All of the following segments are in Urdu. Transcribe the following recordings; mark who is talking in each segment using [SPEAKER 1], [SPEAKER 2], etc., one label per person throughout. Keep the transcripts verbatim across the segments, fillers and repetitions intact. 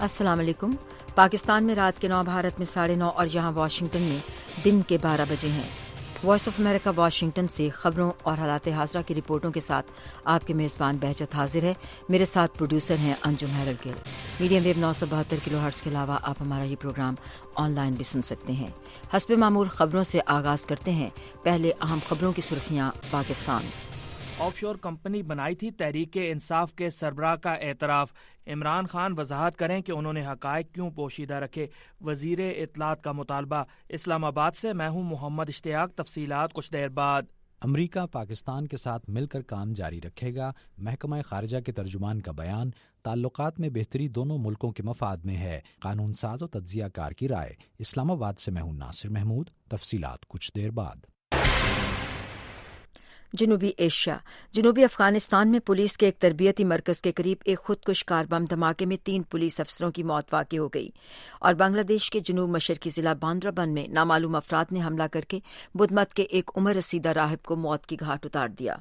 [SPEAKER 1] السلام علیکم۔ پاکستان میں رات کے نو، بھارت میں ساڑھے نو اور یہاں واشنگٹن میں دن کے بارہ بجے ہیں۔ وائس آف امریکہ واشنگٹن سے خبروں اور حالات حاضرہ کی رپورٹوں کے ساتھ آپ کے میزبان بہجت حاضر ہے۔ میرے ساتھ پروڈیوسر ہیں انجم ہیرل گل۔ میڈیم ویو نو سو بہتر کلو ہرٹز کے علاوہ آپ ہمارا یہ پروگرام آن لائن بھی سن سکتے ہیں۔ حسب معمول خبروں سے آغاز کرتے ہیں۔ پہلے اہم خبروں کی سرخیاں۔ پاکستان
[SPEAKER 2] آف شور کمپنی بنائی تھی، تحریک انصاف کے سربراہ کا اعتراف۔ عمران خان وضاحت کریں کہ انہوں نے حقائق کیوں پوشیدہ رکھے، وزیر اطلاعات کا مطالبہ۔ اسلام آباد سے میں ہوں محمد اشتیاق، تفصیلات کچھ دیر بعد۔
[SPEAKER 3] امریکہ پاکستان کے ساتھ مل کر کام جاری رکھے گا، محکمہ خارجہ کے ترجمان کا بیان۔ تعلقات میں بہتری دونوں ملکوں کے مفاد میں ہے، قانون ساز و تجزیہ کار کی رائے۔ اسلام آباد سے میں ہوں ناصر محمود، تفصیلات کچھ دیر بعد۔
[SPEAKER 1] جنوبی ایشیا جنوبی افغانستان میں پولیس کے ایک تربیتی مرکز کے قریب ایک خودکش کار بم دھماکے میں تین پولیس افسروں کی موت واقع ہو گئی، اور بنگلہ دیش کے جنوب مشرقی ضلع باندربن میں نامعلوم افراد نے حملہ کر کے بدھ مت کے ایک عمر رسیدہ راہب کو موت کی گھاٹ اتار دیا۔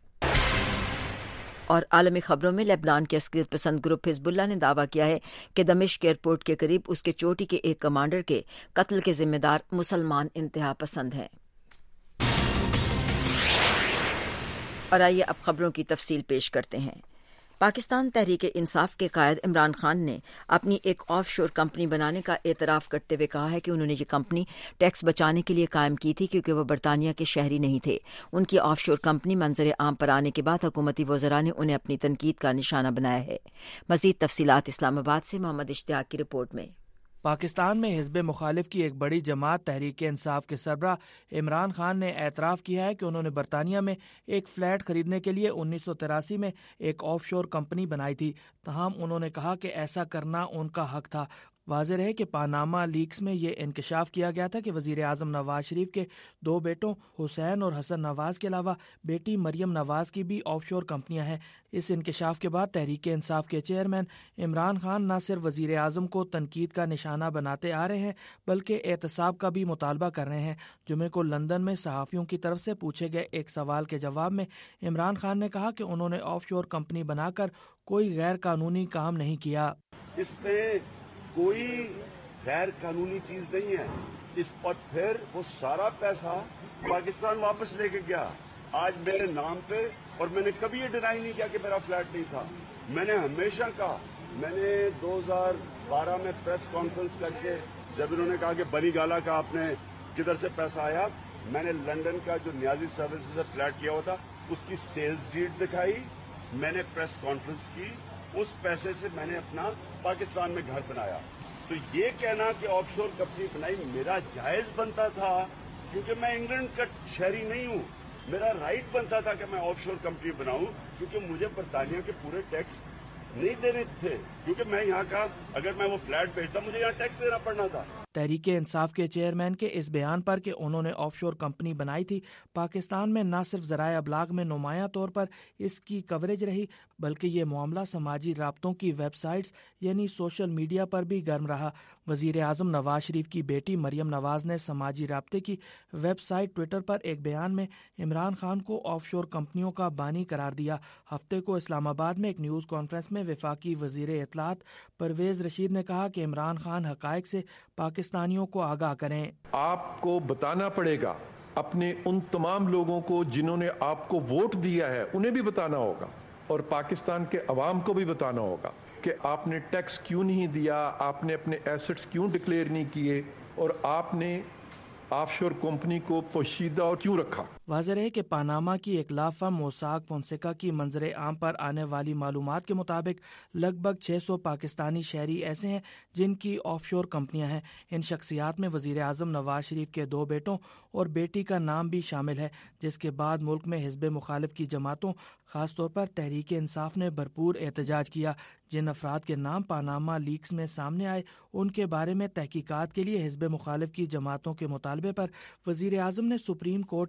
[SPEAKER 1] اور عالمی خبروں میں لیبنان کے عسکریت پسند گروپ حزب اللہ نے دعویٰ کیا ہے کہ دمشق ایئرپورٹ کے قریب اس کے چوٹی کے ایک کمانڈر کے قتل کے ذمہ دار مسلمان انتہا پسند ہیں۔ اور آئیے اب خبروں کی تفصیل پیش کرتے ہیں۔ پاکستان تحریک انصاف کے قائد عمران خان نے اپنی ایک آف شور کمپنی بنانے کا اعتراف کرتے ہوئے کہا ہے کہ انہوں نے یہ کمپنی ٹیکس بچانے کے لیے قائم کی تھی، کیونکہ وہ برطانیہ کے شہری نہیں تھے۔ ان کی آف شور کمپنی منظر عام پر آنے کے بعد حکومتی وزراء نے انہیں اپنی تنقید کا نشانہ بنایا ہے۔ مزید تفصیلات اسلام آباد سے محمد اشتیاق کی رپورٹ میں۔
[SPEAKER 2] پاکستان میں حزب مخالف کی ایک بڑی جماعت تحریک انصاف کے سربراہ عمران خان نے اعتراف کیا ہے کہ انہوں نے برطانیہ میں ایک فلیٹ خریدنے کے لیے انیس سو تراسی میں ایک آف شور کمپنی بنائی تھی، تاہم انہوں نے کہا کہ ایسا کرنا ان کا حق تھا۔ واضح رہے کہ پاناما لیکس میں یہ انکشاف کیا گیا تھا کہ وزیر اعظم نواز شریف کے دو بیٹوں حسین اور حسن نواز کے علاوہ بیٹی مریم نواز کی بھی آف شور کمپنیاں ہیں۔ اس انکشاف کے بعد تحریک انصاف کے چیئرمین عمران خان نہ صرف وزیر اعظم کو تنقید کا نشانہ بناتے آ رہے ہیں بلکہ احتساب کا بھی مطالبہ کر رہے ہیں۔ جمعے کو لندن میں صحافیوں کی طرف سے پوچھے گئے ایک سوال کے جواب میں عمران خان نے کہا کہ انہوں نے آف شور کمپنی بنا کر کوئی غیر قانونی کام نہیں کیا۔
[SPEAKER 4] اس میں کوئی غیر قانونی چیز نہیں ہے۔ اس پر پھر وہ سارا پیسہ پاکستان واپس لے کے گیا آج میرے نام پہ، اور میں نے کبھی یہ ڈینائی نہیں کیا کہ میرا فلیٹ نہیں تھا۔ میں نے ہمیشہ کہا، میں نے دو ہزار بارہ میں پریس کانفرنس کر کے جب انہوں نے کہا کہ بنی گالا کا آپ نے کدھر سے پیسہ آیا، میں نے لندن کا جو نیازی سروسز سے فلیٹ کیا ہوا تھا اس کی سیلز ڈیٹ دکھائی، میں نے پریس کانفرنس کی، اس پیسے سے میں نے اپنا پاکستان میں گھر بنایا۔ تو یہ کہنا کہ آف شور کمپنی بنائی میرا جائز بنتا تھا، کیونکہ میں انگلینڈ کا شہری نہیں ہوں، میرا رائٹ بنتا تھا کہ میں آف شور کمپنی بناؤں، کیونکہ مجھے برطانیہ کے پورے ٹیکس نہیں دینے تھے، کیونکہ میں یہاں کا اگر میں وہ فلیٹ بھیجتا مجھے یہاں ٹیکس دینا پڑنا تھا۔
[SPEAKER 2] تحریک انصاف کے چیئرمین کے اس بیان پر کہ انہوں نے آف شور کمپنی بنائی تھی، پاکستان میں نہ صرف ذرائع ابلاغ میں نمایاں طور پر اس کی کوریج رہی بلکہ یہ معاملہ سماجی رابطوں کی ویب سائٹس یعنی سوشل میڈیا پر بھی گرم رہا۔ وزیر اعظم نواز شریف کی بیٹی مریم نواز نے سماجی رابطے کی ویب سائٹ ٹویٹر پر ایک بیان میں عمران خان کو آف شور کمپنیوں کا بانی قرار دیا۔ ہفتے کو اسلام آباد میں ایک نیوز کانفرنس میں وفاقی وزیر اطلاعات پرویز رشید نے کہا کہ عمران خان حقائق سے پاکستانیوں کو آگاہ کریں۔
[SPEAKER 5] آپ کو بتانا پڑے گا، اپنے ان تمام لوگوں کو جنہوں نے آپ کو ووٹ دیا ہے انہیں بھی بتانا ہوگا، اور پاکستان کے عوام کو بھی بتانا ہوگا کہ آپ نے ٹیکس کیوں نہیں دیا، آپ نے اپنے ایسٹس کیوں ڈکلیئر نہیں کیے، اور آپ نے آف شور کمپنی کو پوشیدہ اور کیوں رکھا۔
[SPEAKER 2] واضح رہے کہ پاناما کی ایک لا فرم موساک فونسیکا کی منظر عام پر آنے والی معلومات کے مطابق لگ بھگ چھ سو پاکستانی شہری ایسے ہیں جن کی آف شور کمپنیاں ہیں۔ ان شخصیات میں وزیر اعظم نواز شریف کے دو بیٹوں اور بیٹی کا نام بھی شامل ہے، جس کے بعد ملک میں حزب مخالف کی جماعتوں خاص طور پر تحریک انصاف نے بھرپور احتجاج کیا۔ جن افراد کے نام پاناما لیکس میں سامنے آئے ان کے بارے میں تحقیقات کے لیے حزب مخالف کی جماعتوں کے مطالبے پر وزیر اعظم نے سپریم کورٹ کی نگرانی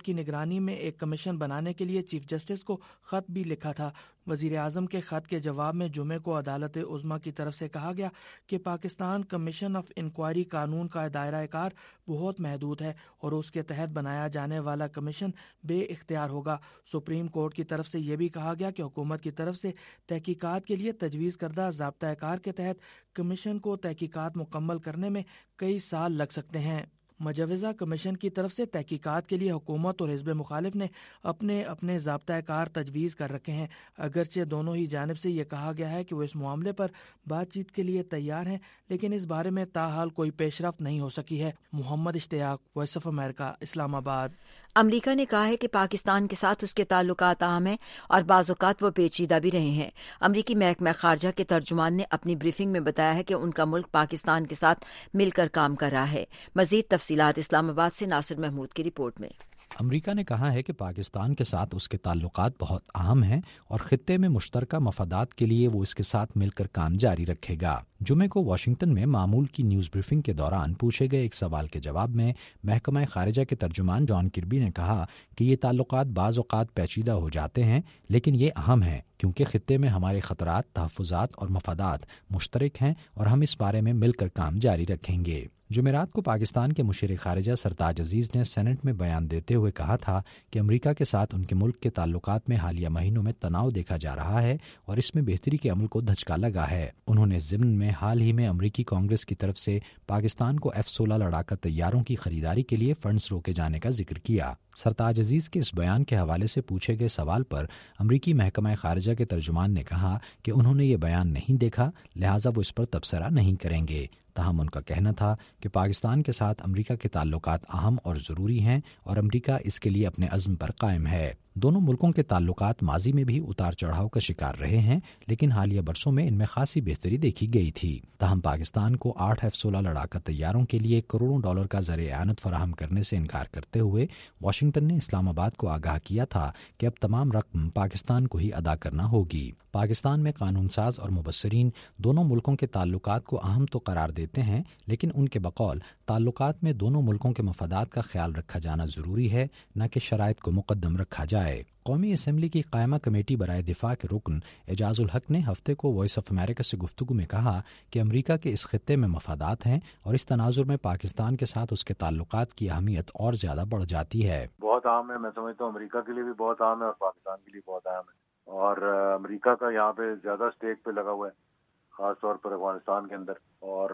[SPEAKER 2] بارانی میں ایک کمیشن بنانے کے لیے چیف جسٹس کو خط بھی لکھا تھا۔ وزیر اعظم کے خط کے جواب میں جمعے کو عدالت عظمیٰ کی طرف سے کہا گیا کہ پاکستان کمیشن آف انکوائری قانون کا دائرہ کار بہت محدود ہے اور اس کے تحت بنایا جانے والا کمیشن بے اختیار ہوگا۔ سپریم کورٹ کی طرف سے یہ بھی کہا گیا کہ حکومت کی طرف سے تحقیقات کے لیے تجویز کردہ ضابطہ کار کے تحت کمیشن کو تحقیقات مکمل کرنے میں کئی سال لگ سکتے ہیں۔ مجوزہ کمیشن کی طرف سے تحقیقات کے لیے حکومت اور حزب مخالف نے اپنے اپنے ضابطہ کار تجویز کر رکھے ہیں، اگرچہ دونوں ہی جانب سے یہ کہا گیا ہے کہ وہ اس معاملے پر بات چیت کے لیے تیار ہیں، لیکن اس بارے میں تاحال کوئی پیش رفت نہیں ہو سکی ہے۔ محمد اشتیاق، وائس آف امریکہ، اسلام آباد۔
[SPEAKER 1] امریکہ نے کہا ہے کہ پاکستان کے ساتھ اس کے تعلقات اہم ہیں اور بعض اوقات وہ پیچیدہ بھی رہے ہیں۔ امریکی محکمہ خارجہ کے ترجمان نے اپنی بریفنگ میں بتایا ہے کہ ان کا ملک پاکستان کے ساتھ مل کر کام کر رہا ہے۔ مزید تفصیلات اسلام آباد سے ناصر محمود کی رپورٹ میں۔
[SPEAKER 3] امریکہ نے کہا ہے کہ پاکستان کے ساتھ اس کے تعلقات بہت اہم ہیں اور خطے میں مشترکہ مفادات کے لیے وہ اس کے ساتھ مل کر کام جاری رکھے گا۔ جمعے کو واشنگٹن میں معمول کی نیوز بریفنگ کے دوران پوچھے گئے ایک سوال کے جواب میں محکمہ خارجہ کے ترجمان جان کربی نے کہا کہ یہ تعلقات بعض اوقات پیچیدہ ہو جاتے ہیں، لیکن یہ اہم ہیں کیونکہ خطے میں ہمارے خطرات، تحفظات اور مفادات مشترک ہیں اور ہم اس بارے میں مل کر کام جاری رکھیں گے۔ جمعرات کو پاکستان کے مشیر خارجہ سرتاج عزیز نے سینٹ میں بیان دیتے ہوئے کہا تھا کہ امریکہ کے ساتھ ان کے ملک کے تعلقات میں حالیہ مہینوں میں تناؤ دیکھا جا رہا ہے اور اس میں بہتری کے عمل کو دھچکا لگا ہے۔ انہوں نے ضمن میں حال ہی میں امریکی کانگریس کی طرف سے پاکستان کو ایف سولہ لڑاکا طیاروں کی خریداری کے لیے فنڈز روکے جانے کا ذکر کیا۔ سرتاج عزیز کے اس بیان کے حوالے سے پوچھے گئے سوال پر امریکی محکمہ خارجہ کے ترجمان نے کہا کہ انہوں نے یہ بیان نہیں دیکھا، لہٰذا وہ اس پر تبصرہ نہیں کریں گے۔ تاہم ان کا کہنا تھا کہ پاکستان کے ساتھ امریکہ کے تعلقات اہم اور ضروری ہیں اور امریکہ اس کے لیے اپنے عزم پر قائم ہے۔ دونوں ملکوں کے تعلقات ماضی میں بھی اتار چڑھاؤ کا شکار رہے ہیں، لیکن حالیہ برسوں میں ان میں خاصی بہتری دیکھی گئی تھی۔ تاہم پاکستان کو آٹھ ایف سولہ لڑاکا طیاروں کے لیے کروڑوں ڈالر کا زر اعانت فراہم کرنے سے انکار کرتے ہوئے واشنگٹن نے اسلام آباد کو آگاہ کیا تھا کہ اب تمام رقم پاکستان کو ہی ادا کرنا ہوگی۔ پاکستان میں قانون ساز اور مبصرین دونوں ملکوں کے تعلقات کو اہم تو قرار دیتے ہیں، لیکن ان کے بقول تعلقات میں دونوں ملکوں کے مفادات کا خیال رکھا جانا ضروری ہے، نہ کہ شرائط کو مقدم رکھا جائے۔ قومی اسمبلی کی قائمہ کمیٹی برائے دفاع کے رکن اعجاز الحق نے ہفتے کو وائس آف امریکہ سے گفتگو میں کہا کہ امریکہ کے اس خطے میں مفادات ہیں اور اس تناظر میں پاکستان کے ساتھ اس کے تعلقات کی اہمیت اور زیادہ بڑھ جاتی ہے۔
[SPEAKER 6] بہت اہم ہے، میں سمجھتا ہوں امریکہ کے لیے بھی بہت اہم ہے اور پاکستان کے لیے بہت اہم ہے، اور امریکہ کا یہاں پہ زیادہ اسٹیک پہ لگا ہوا ہے، خاص طور پر افغانستان کے اندر، اور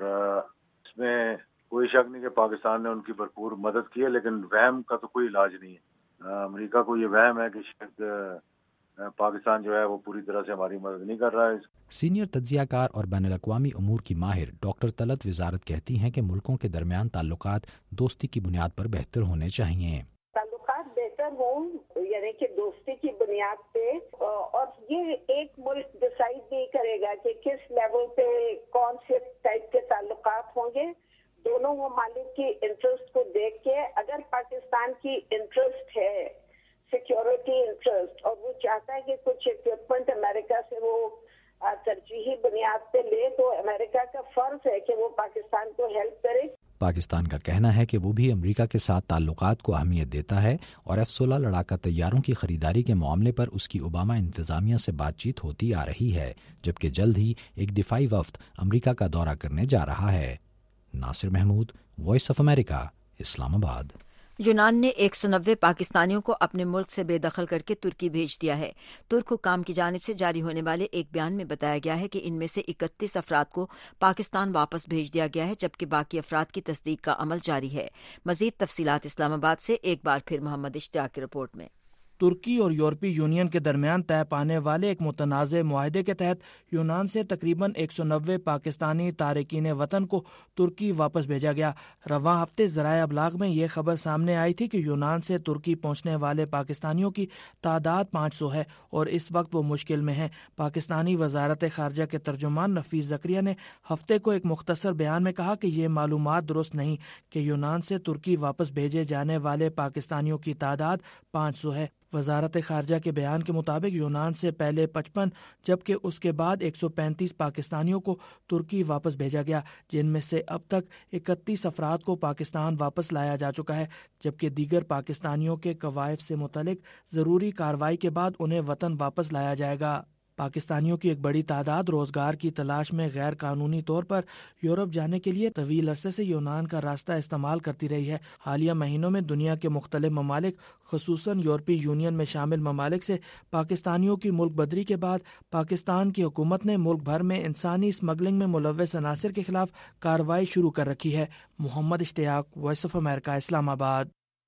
[SPEAKER 6] اس میں کوئی شک نہیں کہ پاکستان نے ان کی بھرپور مدد کی ہے، لیکن وہم کا تو کوئی علاج نہیں ہے۔ امریکہ کو یہ وہم ہے کہ شاید پاکستان جو ہے وہ پوری طرح سے ہماری مدد نہیں کر رہا ہے۔
[SPEAKER 3] سینئر تجزیہ کار اور بین الاقوامی امور کی ماہر ڈاکٹر طلعت وزارت کہتی ہیں کہ ملکوں کے درمیان تعلقات دوستی کی بنیاد پر بہتر ہونے چاہیے۔
[SPEAKER 7] تعلقات بہتر ہوں، یعنی کہ دوستی کی بنیاد پہ، اور یہ ایک ملک ڈیسائیڈ نہیں کرے گا کہ کس لیول پہ کون سے ٹائپ کے تعلقات ہوں گے۔ دونوں ممالک کی انٹرسٹ کو دیکھ کے اگر پاکستان کی انٹرسٹ ہے سیکیورٹی انٹرسٹ اور وہ چاہتا ہے کہ کچھ اکوپمنٹ امریکہ سے وہ ترجیحی بنیاد پہ لے، تو امریکہ کا فرض ہے کہ وہ پاکستان کو ہیلپ کرے۔
[SPEAKER 3] پاکستان کا کہنا ہے کہ وہ بھی امریکہ کے ساتھ تعلقات کو اہمیت دیتا ہے اور ایف سولہ لڑاکا طیاروں کی خریداری کے معاملے پر اس کی اوباما انتظامیہ سے بات چیت ہوتی آ رہی ہے، جبکہ جلد ہی ایک دفاعی وفد امریکہ کا دورہ کرنے جا رہا ہے۔ Nasir Mahmood, voice of America, Islamabad.
[SPEAKER 1] یونان نے ایک سو نوے پاکستانیوں کو اپنے ملک سے بے دخل کر کے ترکی بھیج دیا ہے۔ ترک حکام کی جانب سے جاری ہونے والے ایک بیان میں بتایا گیا ہے کہ ان میں سے اکتیس افراد کو پاکستان واپس بھیج دیا گیا ہے، جبکہ باقی افراد کی تصدیق کا عمل جاری ہے۔ مزید تفصیلات اسلام آباد سے ایک بار پھر محمد اشتیاق کی رپورٹ میں۔
[SPEAKER 2] ترکی اور یورپی یونین کے درمیان طے پانے والے ایک متنازع معاہدے کے تحت یونان سے تقریباً ایک سو نوے پاکستانی تارکین وطن کو ترکی واپس بھیجا گیا۔ رواں ہفتے ذرائع ابلاغ میں یہ خبر سامنے آئی تھی کہ یونان سے ترکی پہنچنے والے پاکستانیوں کی تعداد پانچ سو ہے اور اس وقت وہ مشکل میں ہیں۔ پاکستانی وزارت خارجہ کے ترجمان نفیس زکریا نے ہفتے کو ایک مختصر بیان میں کہا کہ یہ معلومات درست نہیں کہ یونان سے ترکی واپس بھیجے جانے والے پاکستانیوں کی تعداد پانچ سو ہے۔ وزارت خارجہ کے بیان کے مطابق یونان سے پہلے پچپن جبکہ اس کے بعد ایک سو پینتیس پاکستانیوں کو ترکی واپس بھیجا گیا، جن میں سے اب تک اکتیس افراد کو پاکستان واپس لایا جا چکا ہے، جبکہ دیگر پاکستانیوں کے کوائف سے متعلق ضروری کارروائی کے بعد انہیں وطن واپس لایا جائے گا۔ پاکستانیوں کی ایک بڑی تعداد روزگار کی تلاش میں غیر قانونی طور پر یورپ جانے کے لیے طویل عرصے سے یونان کا راستہ استعمال کرتی رہی ہے۔ حالیہ مہینوں میں دنیا کے مختلف ممالک خصوصاً یورپی یونین میں شامل ممالک سے پاکستانیوں کی ملک بدری کے بعد پاکستان کی حکومت نے ملک بھر میں انسانی اسمگلنگ میں ملوث عناصر کے خلاف کارروائی شروع کر رکھی ہے۔ محمد اشتیاق، وائس آف امریکہ، اسلام آباد۔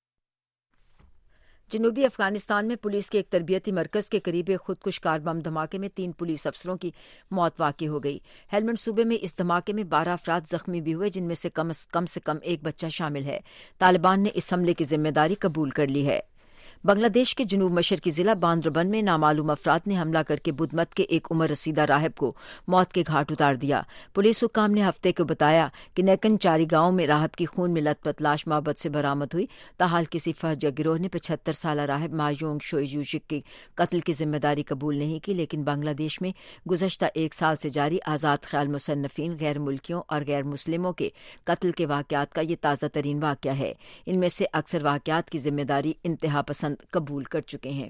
[SPEAKER 1] جنوبی افغانستان میں پولیس کے ایک تربیتی مرکز کے قریب ایک خودکش کار بم دھماکے میں تین پولیس افسروں کی موت واقع ہو گئی۔ ہیلمنڈ صوبے میں اس دھماکے میں بارہ افراد زخمی بھی ہوئے، جن میں سے کم کم سے کم ایک بچہ شامل ہے۔ طالبان نے اس حملے کی ذمہ داری قبول کر لی ہے۔ بنگلہ دیش کے جنوب مشرقی ضلع باندربن میں نامعلوم افراد نے حملہ کر کے بدھ مت کے ایک عمر رسیدہ راہب کو موت کے گھاٹ اتار دیا۔ پولیس حکام نے ہفتے کو بتایا کہ نیکن چاری گاؤں میں راہب کی خون میں لت پت لاش معبد سے برآمد ہوئی۔ تاحال کسی فرد یا گروہ نے پچہتر سالہ راہب مایونگ شوئیجوشک کے قتل کی ذمہ داری قبول نہیں کی، لیکن بنگلہ دیش میں گزشتہ ایک سال سے جاری آزاد خیال مصنفین، غیر ملکیوں اور غیر مسلموں کے قتل کے واقعات کا یہ تازہ ترین واقعہ ہے۔ ان میں سے اکثر واقعات کی ذمہ داری انتہا پسند قبول کر چکے ہیں۔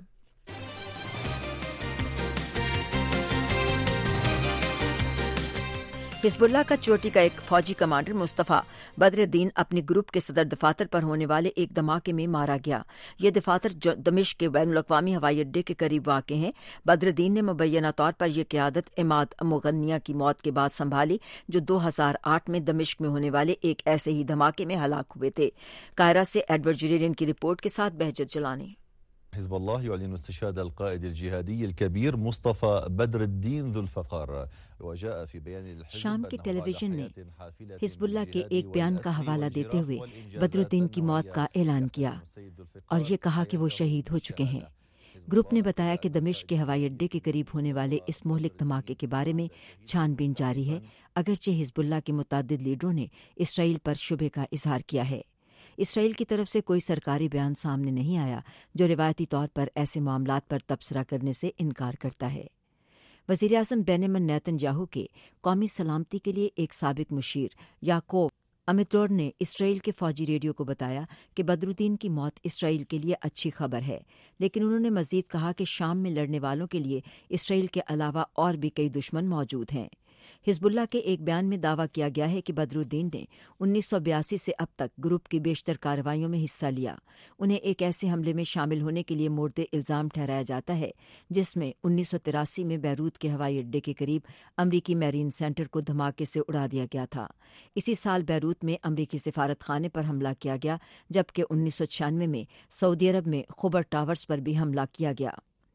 [SPEAKER 1] حزب اللہ کا چوٹی کا ایک فوجی کمانڈر مصطفیٰ بدر الدین اپنے گروپ کے صدر دفاتر پر ہونے والے ایک دھماکے میں مارا گیا۔ یہ دفاتر دمشق کے بین الاقوامی ہوائی اڈے کے قریب واقع ہیں۔ بدر الدین نے مبینہ طور پر یہ قیادت عماد مغنیہ کی موت کے بعد سنبھالی، جو دو ہزار آٹھ میں دمشق میں ہونے والے ایک ایسے ہی دھماکے میں ہلاک ہوئے تھے۔ قاہرہ سے ایڈورڈ جریرین کی رپورٹ کے ساتھ بہجت جلانی۔
[SPEAKER 8] حزب الله يعلن استشهاد القائد الجهادي الكبير مصطفى بدر الدين ذو الفقار وجاء في بيان الحزب
[SPEAKER 1] شام کے ٹیلی ویژن نے حزب اللہ کے ایک بیان کا حوالہ دیتے ہوئے بدر الدین کی موت کا اعلان کیا اور یہ کہا کہ وہ شہید ہو چکے ہیں۔ گروپ نے بتایا کہ دمشق کے ہوائی اڈے کے قریب ہونے والے اس مہلک دھماکے کے بارے میں چھان بین جاری ہے، اگرچہ حزب اللہ کے متعدد لیڈروں نے اسرائیل پر شبہ کا اظہار کیا ہے۔ اسرائیل کی طرف سے کوئی سرکاری بیان سامنے نہیں آیا جو روایتی طور پر ایسے معاملات پر تبصرہ کرنے سے انکار کرتا ہے۔ وزیر اعظم بینیامن نیتن یاہو کے قومی سلامتی کے لیے ایک سابق مشیر یعقوب امیتور نے اسرائیل کے فوجی ریڈیو کو بتایا کہ بدر الدین کی موت اسرائیل کے لیے اچھی خبر ہے، لیکن انہوں نے مزید کہا کہ شام میں لڑنے والوں کے لیے اسرائیل کے علاوہ اور بھی کئی دشمن موجود ہیں۔ حزب اللہ کے ایک بیان میں دعویٰ کیا گیا ہے کہ بدر الدین نے انیس سو بیاسی سے اب تک گروپ کی بیشتر کارروائیوں میں حصہ لیا۔ انہیں ایک ایسے حملے میں شامل ہونے کے لیے مورد الزام ٹھہرایا جاتا ہے جس میں انیس سو تراسی میں بیروت کے ہوائی اڈے کے قریب امریکی میرین سینٹر کو دھماکے سے اڑا دیا گیا تھا۔ اسی سال بیروت میں امریکی سفارت خانے پر حملہ کیا گیا، جبکہ انیس سو چھیانوے میں سعودی عرب میں خبر ٹاورز پر بھی حملہ کیا گیا۔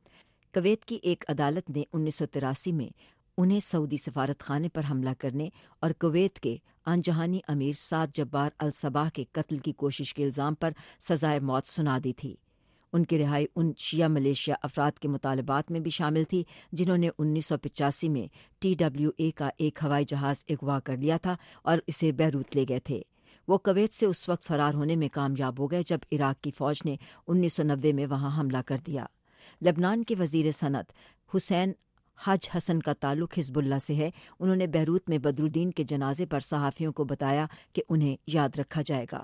[SPEAKER 1] کویت کی ایک عدالت نے انیس سو تراسی میں انہیں سعودی سفارت خانے پر حملہ کرنے اور کویت کے آن جہانی امیر سعد جبار الصباح کے قتل کی کوشش کے الزام پر سزائے موت سنا دی تھی۔ ان کی رہائی ان شیعہ ملیشیا افراد کے مطالبات میں بھی شامل تھی جنہوں نے انیس سو پچاسی میں ٹی ڈبلیو اے کا ایک ہوائی جہاز اغوا کر لیا تھا اور اسے بیروت لے گئے تھے۔ وہ کویت سے اس وقت فرار ہونے میں کامیاب ہو گئے جب عراق کی فوج نے انیس سو نوے میں وہاں حملہ کر دیا۔ لبنان کے وزیر صنعت حسین حج حسن کا تعلق حزب اللہ سے ہے۔ انہوں نے بیروت میں بدر الدین کے جنازے پر صحافیوں کو بتایا کہ انہیں یاد رکھا جائے گا۔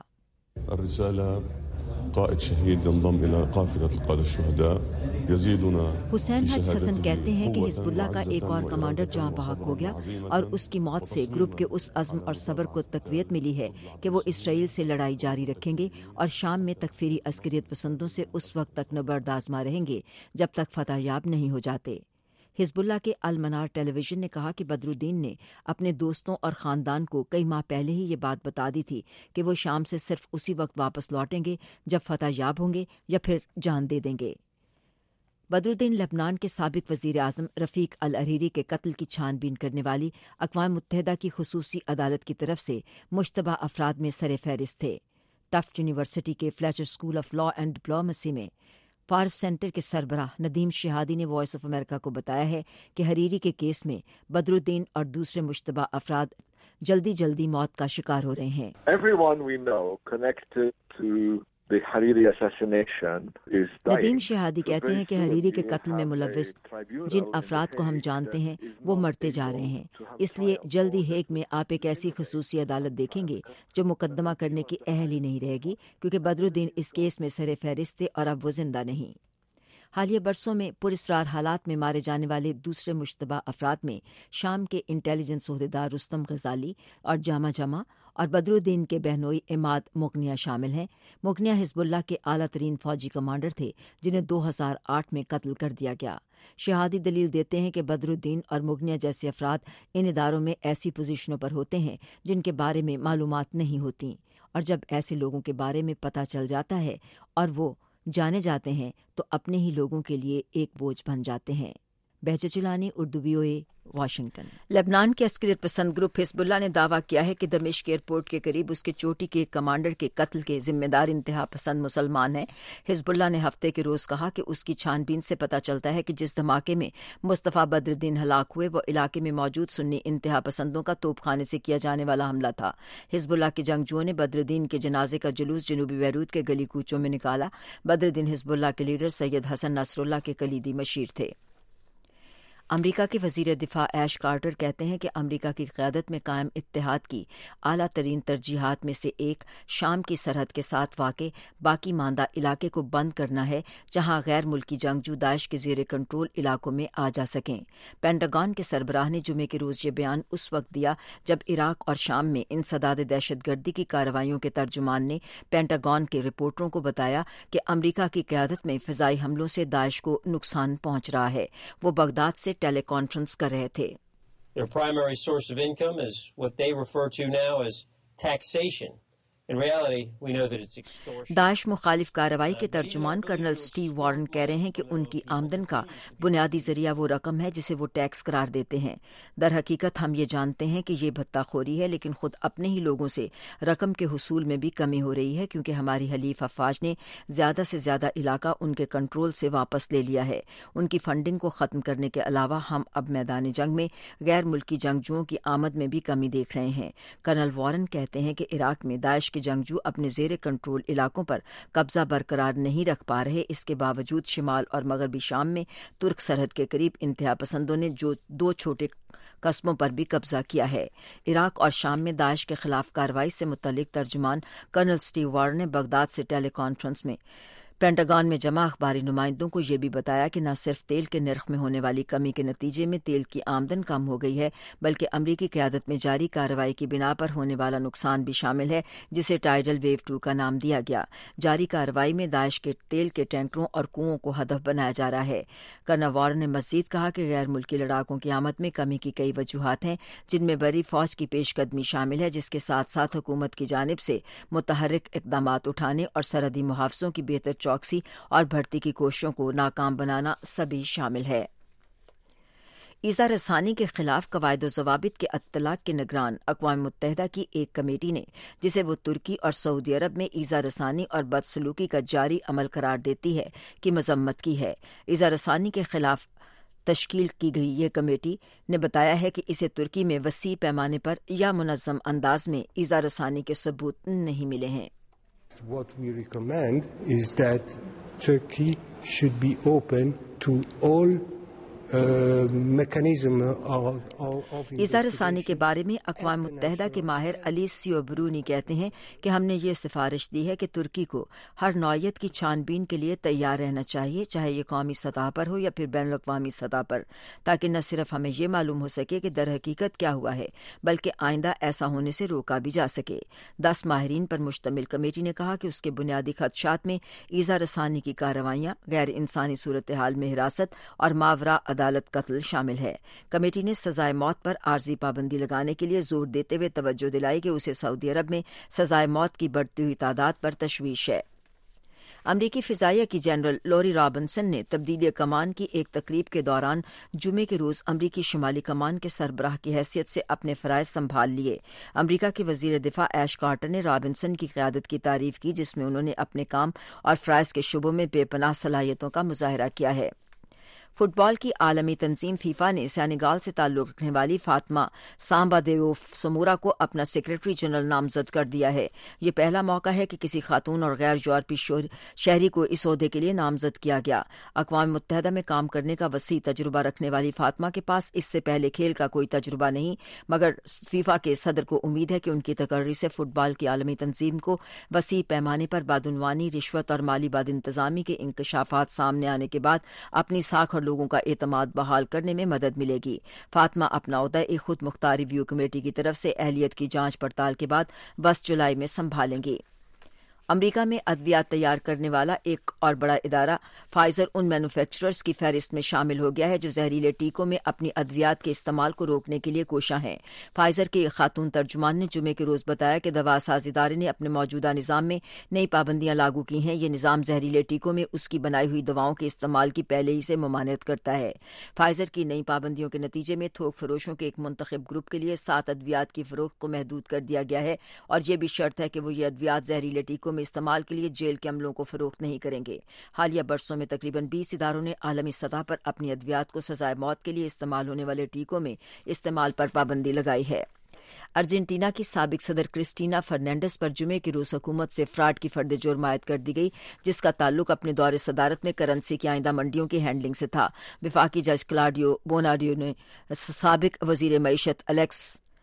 [SPEAKER 1] حسین حج حسن کہتے ہیں کہ حزب اللہ کا ایک اور کمانڈر جاں بحق ہو گیا اور اس کی موت سے گروپ کے اس عزم اور صبر کو تقویت ملی ہے کہ وہ اسرائیل سے لڑائی جاری رکھیں گے اور شام میں تکفیری عسکریت پسندوں سے اس وقت تک نبرد آزما رہیں گے جب تک فتح یاب نہیں ہو جاتے۔ حزب اللہ کے المنار ٹیلی ویژن نے کہا کہ بدر الدین نے اپنے دوستوں اور خاندان کو کئی ماہ پہلے ہی یہ بات بتا دی تھی کہ وہ شام سے صرف اسی وقت واپس لوٹیں گے جب فتح یاب ہوں گے یا پھر جان دے دیں گے۔ بدر الدین لبنان کے سابق وزیر اعظم رفیق الحریری کے قتل کی چھان بین کرنے والی اقوام متحدہ کی خصوصی عدالت کی طرف سے مشتبہ افراد میں سر فہرست تھے۔ ٹفٹ یونیورسٹی کے Fletcher school of law and diplomacy میں فارس سینٹر کے سربراہ ندیم شہادی نے وائس آف امریکہ کو بتایا ہے کہ حریری کے کیس میں بدر الدین اور دوسرے مشتبہ افراد جلدی جلدی موت کا شکار ہو رہے ہیں۔
[SPEAKER 9] Everyone we know connected to
[SPEAKER 1] Nadeem شہادی کہتے ہیں کہ حریری کے قتل میں ملوث جن افراد کو ہم جانتے ہیں وہ مرتے جا رہے ہیں، اس لیے جلدی ہیگ میں آپ ایک ایسی خصوصی عدالت دیکھیں گے جو مقدمہ کرنے کی اہل ہی نہیں رہے گی، کیونکہ بدرالدین اس کیس میں سر فہرست تھے اور اب وہ زندہ نہیں۔ حالیہ برسوں میں پراسرار حالات میں مارے جانے والے دوسرے مشتبہ افراد میں شام کے انٹیلیجنس عہدیدار رستم غزالی اور جامع جمع اور بدرالدین کے بہنوئی عماد مغنیہ شامل ہیں۔ مغنیہ حزب اللہ کے اعلیٰ ترین فوجی کمانڈر تھے جنہیں دو ہزار آٹھ میں قتل کر دیا گیا۔ شہادی دلیل دیتے ہیں کہ بدرالدین اور مغنیہ جیسے افراد ان اداروں میں ایسی پوزیشنوں پر ہوتے ہیں جن کے بارے میں معلومات نہیں ہوتی، اور جب ایسے لوگوں کے بارے میں پتہ چل جاتا ہے اور وہ جانے جاتے ہیں تو اپنے ہی لوگوں کے لیے ایک بوجھ بن جاتے ہیں۔ Behjat Jilani, Urdu V O A, Washington. لبنان کے عسکریت پسند گروپ حزب اللہ نے دعویٰ کیا ہے کہ دمشق ایئرپورٹ کے قریب اس کے چوٹی کے کمانڈر کے قتل کے ذمہ دار انتہا پسند مسلمان ہیں۔ حزب اللہ نے ہفتے کے روز کہا کہ اس کی چھان بین سے پتہ چلتا ہے کہ جس دھماکے میں مصطفیٰ بدرالدین ہلاک ہوئے وہ علاقے میں موجود سنی انتہا پسندوں کا توپ خانے سے کیا جانے والا حملہ تھا۔ حزب اللہ کے جنگجوؤں نے بدرالدین کے جنازے کا جلوس جنوبی بیروت کے گلی کوچوں میں نکالا۔ بدرالدین حزب اللہ کے لیڈر سید حسن نصر اللہ کے کلیدی مشیر تھے۔ امریکہ کے وزیر دفاع ایش کارٹر کہتے ہیں کہ امریکہ کی قیادت میں قائم اتحاد کی اعلیٰ ترین ترجیحات میں سے ایک شام کی سرحد کے ساتھ واقع باقی ماندہ علاقے کو بند کرنا ہے، جہاں غیر ملکی جنگجو داعش کے زیر کنٹرول علاقوں میں آ جا سکیں۔ پینٹاگون کے سربراہ نے جمعے کے روز یہ بیان اس وقت دیا جب عراق اور شام میں انسداد دہشت گردی کی کارروائیوں کے ترجمان نے پینٹاگون کے رپورٹروں کو بتایا کہ امریکہ کی قیادت میں فضائی حملوں سے داعش کو نقصان پہنچ رہا ہے۔ وہ بغداد سے ٹیلی کانفرنس کر رہے تھے۔
[SPEAKER 9] Their primary source of income is what they refer to now as taxation. In reality, we know that it's extortion.
[SPEAKER 1] داعش مخالف کارروائی کے ترجمان کرنل سٹیو وارن کہہ رہے ہیں کہ ان کی آمدن کا بنیادی ذریعہ وہ رقم ہے جسے وہ ٹیکس قرار دیتے ہیں۔ در حقیقت ہم یہ جانتے ہیں کہ یہ بھتہ خوری ہے، لیکن خود اپنے ہی لوگوں سے رقم کے حصول میں بھی کمی ہو رہی ہے، کیونکہ ہماری حلیف افواج نے زیادہ سے زیادہ علاقہ ان کے کنٹرول سے واپس لے لیا ہے۔ ان کی فنڈنگ کو ختم کرنے کے علاوہ ہم اب میدان جنگ میں غیر ملکی جنگجوؤں کی آمد میں بھی کمی دیکھ رہے ہیں۔ کرنل وارن کہتے ہیں کہ عراق میں داعش کے جنگجو اپنے زیر کنٹرول علاقوں پر قبضہ برقرار نہیں رکھ پا رہے، اس کے باوجود شمال اور مغربی شام میں ترک سرحد کے قریب انتہا پسندوں نے جو دو چھوٹے قصبوں پر بھی قبضہ کیا ہے۔ عراق اور شام میں داعش کے خلاف کارروائی سے متعلق ترجمان کرنل سٹیو وارن نے بغداد سے ٹیلی کانفرنس میں پینٹاگون میں جمع اخباری نمائندوں کو یہ بھی بتایا کہ نہ صرف تیل کے نرخ میں ہونے والی کمی کے نتیجے میں تیل کی آمدن کم ہو گئی ہے، بلکہ امریکی قیادت میں جاری کارروائی کی بنا پر ہونے والا نقصان بھی شامل ہے، جسے ٹائیڈل ویو ٹو کا نام دیا گیا۔ جاری کارروائی میں داعش کے تیل کے ٹینکروں اور کنووں کو ہدف بنایا جا رہا ہے۔ کرنل وارن نے مزید کہا کہ غیر ملکی لڑاکوں کی آمد میں کمی کی کئی وجوہات ہیں، جن میں بری فوج کی پیش قدمی شامل ہے، جس کے ساتھ ساتھ حکومت کی جانب سے متحرک اقدامات اٹھانے اور سرحدی محافظوں کی بہتر چوکسی اور بھرتی کی کوششوں کو ناکام بنانا سبھی شامل ہے۔ ایذا رسانی کے خلاف قواعد و ضوابط کے اطلاق کے نگران اقوام متحدہ کی ایک کمیٹی نے، جسے وہ ترکی اور سعودی عرب میں ایذا رسانی اور بدسلوکی کا جاری عمل قرار دیتی ہے، کی مذمت کی ہے۔ ایذا رسانی کے خلاف تشکیل کی گئی یہ کمیٹی نے بتایا ہے کہ اسے ترکی میں وسیع پیمانے پر یا منظم انداز میں ایذا رسانی کے ثبوت نہیں ملے ہیں۔
[SPEAKER 10] What we recommend is that Turkey should be open to all
[SPEAKER 1] ایذا رسانی کے بارے میں اقوام متحدہ کے ماہر الیسیو برونی کہتے ہیں کہ ہم نے یہ سفارش دی ہے کہ ترکی کو ہر نوعیت کی چھان بین کے لیے تیار رہنا چاہیے، چاہے یہ قومی سطح پر ہو یا پھر بین الاقوامی سطح پر، تاکہ نہ صرف ہمیں یہ معلوم ہو سکے کہ در حقیقت کیا ہوا ہے، بلکہ آئندہ ایسا ہونے سے روکا بھی جا سکے۔ دس ماہرین پر مشتمل کمیٹی نے کہا کہ اس کے بنیادی خدشات میں ایذا رسانی کی کارروائیاں، غیر انسانی صورتحال میں حراست اور ماورا عدالت قتل شامل ہے۔ کمیٹی نے سزائے موت پر عارضی پابندی لگانے کے لیے زور دیتے ہوئے توجہ دلائی کہ اسے سعودی عرب میں سزائے موت کی بڑھتی ہوئی تعداد پر تشویش ہے۔ امریکی فضائیہ کی جنرل لوری رابنسن نے تبدیلی کمان کی ایک تقریب کے دوران جمعے کے روز امریکی شمالی کمان کے سربراہ کی حیثیت سے اپنے فرائض سنبھال لیے۔ امریکہ کے وزیر دفاع ایش کارٹر نے رابنسن کی قیادت کی تعریف کی، جس میں انہوں نے اپنے کام اور فرائض کے شعبوں میں بے پناہ صلاحیتوں کا مظاہرہ کیا ہے۔ فٹ بال کی عالمی تنظیم فیفا نے سینیگال سے تعلق رکھنے والی فاطمہ سامبا دیوف سمورا کو اپنا سیکرٹری جنرل نامزد کر دیا ہے۔ یہ پہلا موقع ہے کہ کسی خاتون اور غیر یورپی شہری کو اس عہدے کے لیے نامزد کیا گیا۔ اقوام متحدہ میں کام کرنے کا وسیع تجربہ رکھنے والی فاطمہ کے پاس اس سے پہلے کھیل کا کوئی تجربہ نہیں، مگر فیفا کے صدر کو امید ہے کہ ان کی تقرری سے فٹ بال کی عالمی تنظیم کو وسیع پیمانے پر بدعنوانی، رشوت اور مالی بد انتظامی کے انکشافات سامنے آنے کے بعد اپنی ساکھ اور لوگوں کا اعتماد بحال کرنے میں مدد ملے گی۔ فاطمہ اپنا عہدہ ایک خود مختار ریویو کمیٹی کی طرف سے اہلیت کی جانچ پڑتال کے بعد دس جولائی میں سنبھالیں گی۔ امریکہ میں ادویات تیار کرنے والا ایک اور بڑا ادارہ فائزر ان مینوفیکچررز کی فہرست میں شامل ہو گیا ہے جو زہریلے ٹیکوں میں اپنی ادویات کے استعمال کو روکنے کے لیے کوشاں ہیں۔ فائزر کے ایک خاتون ترجمان نے جمعے کے روز بتایا کہ دوا ساز ادارے نے اپنے موجودہ نظام میں نئی پابندیاں لاگو کی ہیں۔ یہ نظام زہریلے ٹیکوں میں اس کی بنائی ہوئی دواؤں کے استعمال کی پہلے ہی سے ممانعت کرتا ہے۔ فائزر کی نئی پابندیوں کے نتیجے میں تھوک فروشوں کے ایک منتخب گروپ کے لیے سات ادویات کی فروخت کو محدود کر دیا گیا ہے اور یہ بھی شرط ہے کہ وہ یہ ادویات زہریلے ٹیکوں میں استعمال کے لیے جیل کے عملوں کو فروخت نہیں کریں گے۔ حالیہ برسوں میں تقریباً بیس اداروں نے عالمی سطح پر اپنی ادویات کو سزائے موت کے لیے استعمال ہونے والے ٹیکوں میں استعمال پر پابندی لگائی ہے۔ ارجنٹینا کی سابق صدر کرسٹینا فرنینڈس پر جمعے کی روز حکومت سے فراڈ کی فرد جرم عائد کر دی گئی، جس کا تعلق اپنے دور صدارت میں کرنسی کی آئندہ منڈیوں کی ہینڈلنگ سے تھا۔ وفاقی جج کلاڈیو بوناڈیو نے سابق وزیر معیشت الیکس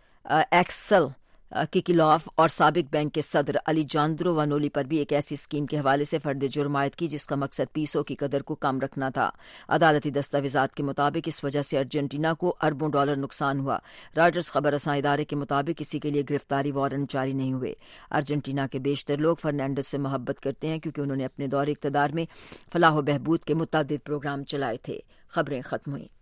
[SPEAKER 1] ایکسل کیکیلوف اور سابق بینک کے صدر علی جاندرو وانولی پر بھی ایک ایسی اسکیم کے حوالے سے فرد جرم عائد کی جس کا مقصد پیسوں کی قدر کو کم رکھنا تھا۔ عدالتی دستاویزات کے مطابق اس وجہ سے ارجنٹینا کو اربوں ڈالر نقصان ہوا۔ رائٹرز خبر رساں ادارے کے مطابق کسی کے لیے گرفتاری وارنٹ جاری نہیں ہوئے۔ ارجنٹینا کے بیشتر لوگ فرنینڈس سے محبت کرتے ہیں کیونکہ انہوں نے اپنے دور اقتدار میں فلاح و بہبود کے متعدد پروگرام چلائے تھے۔ خبریں ختم ہوئیں۔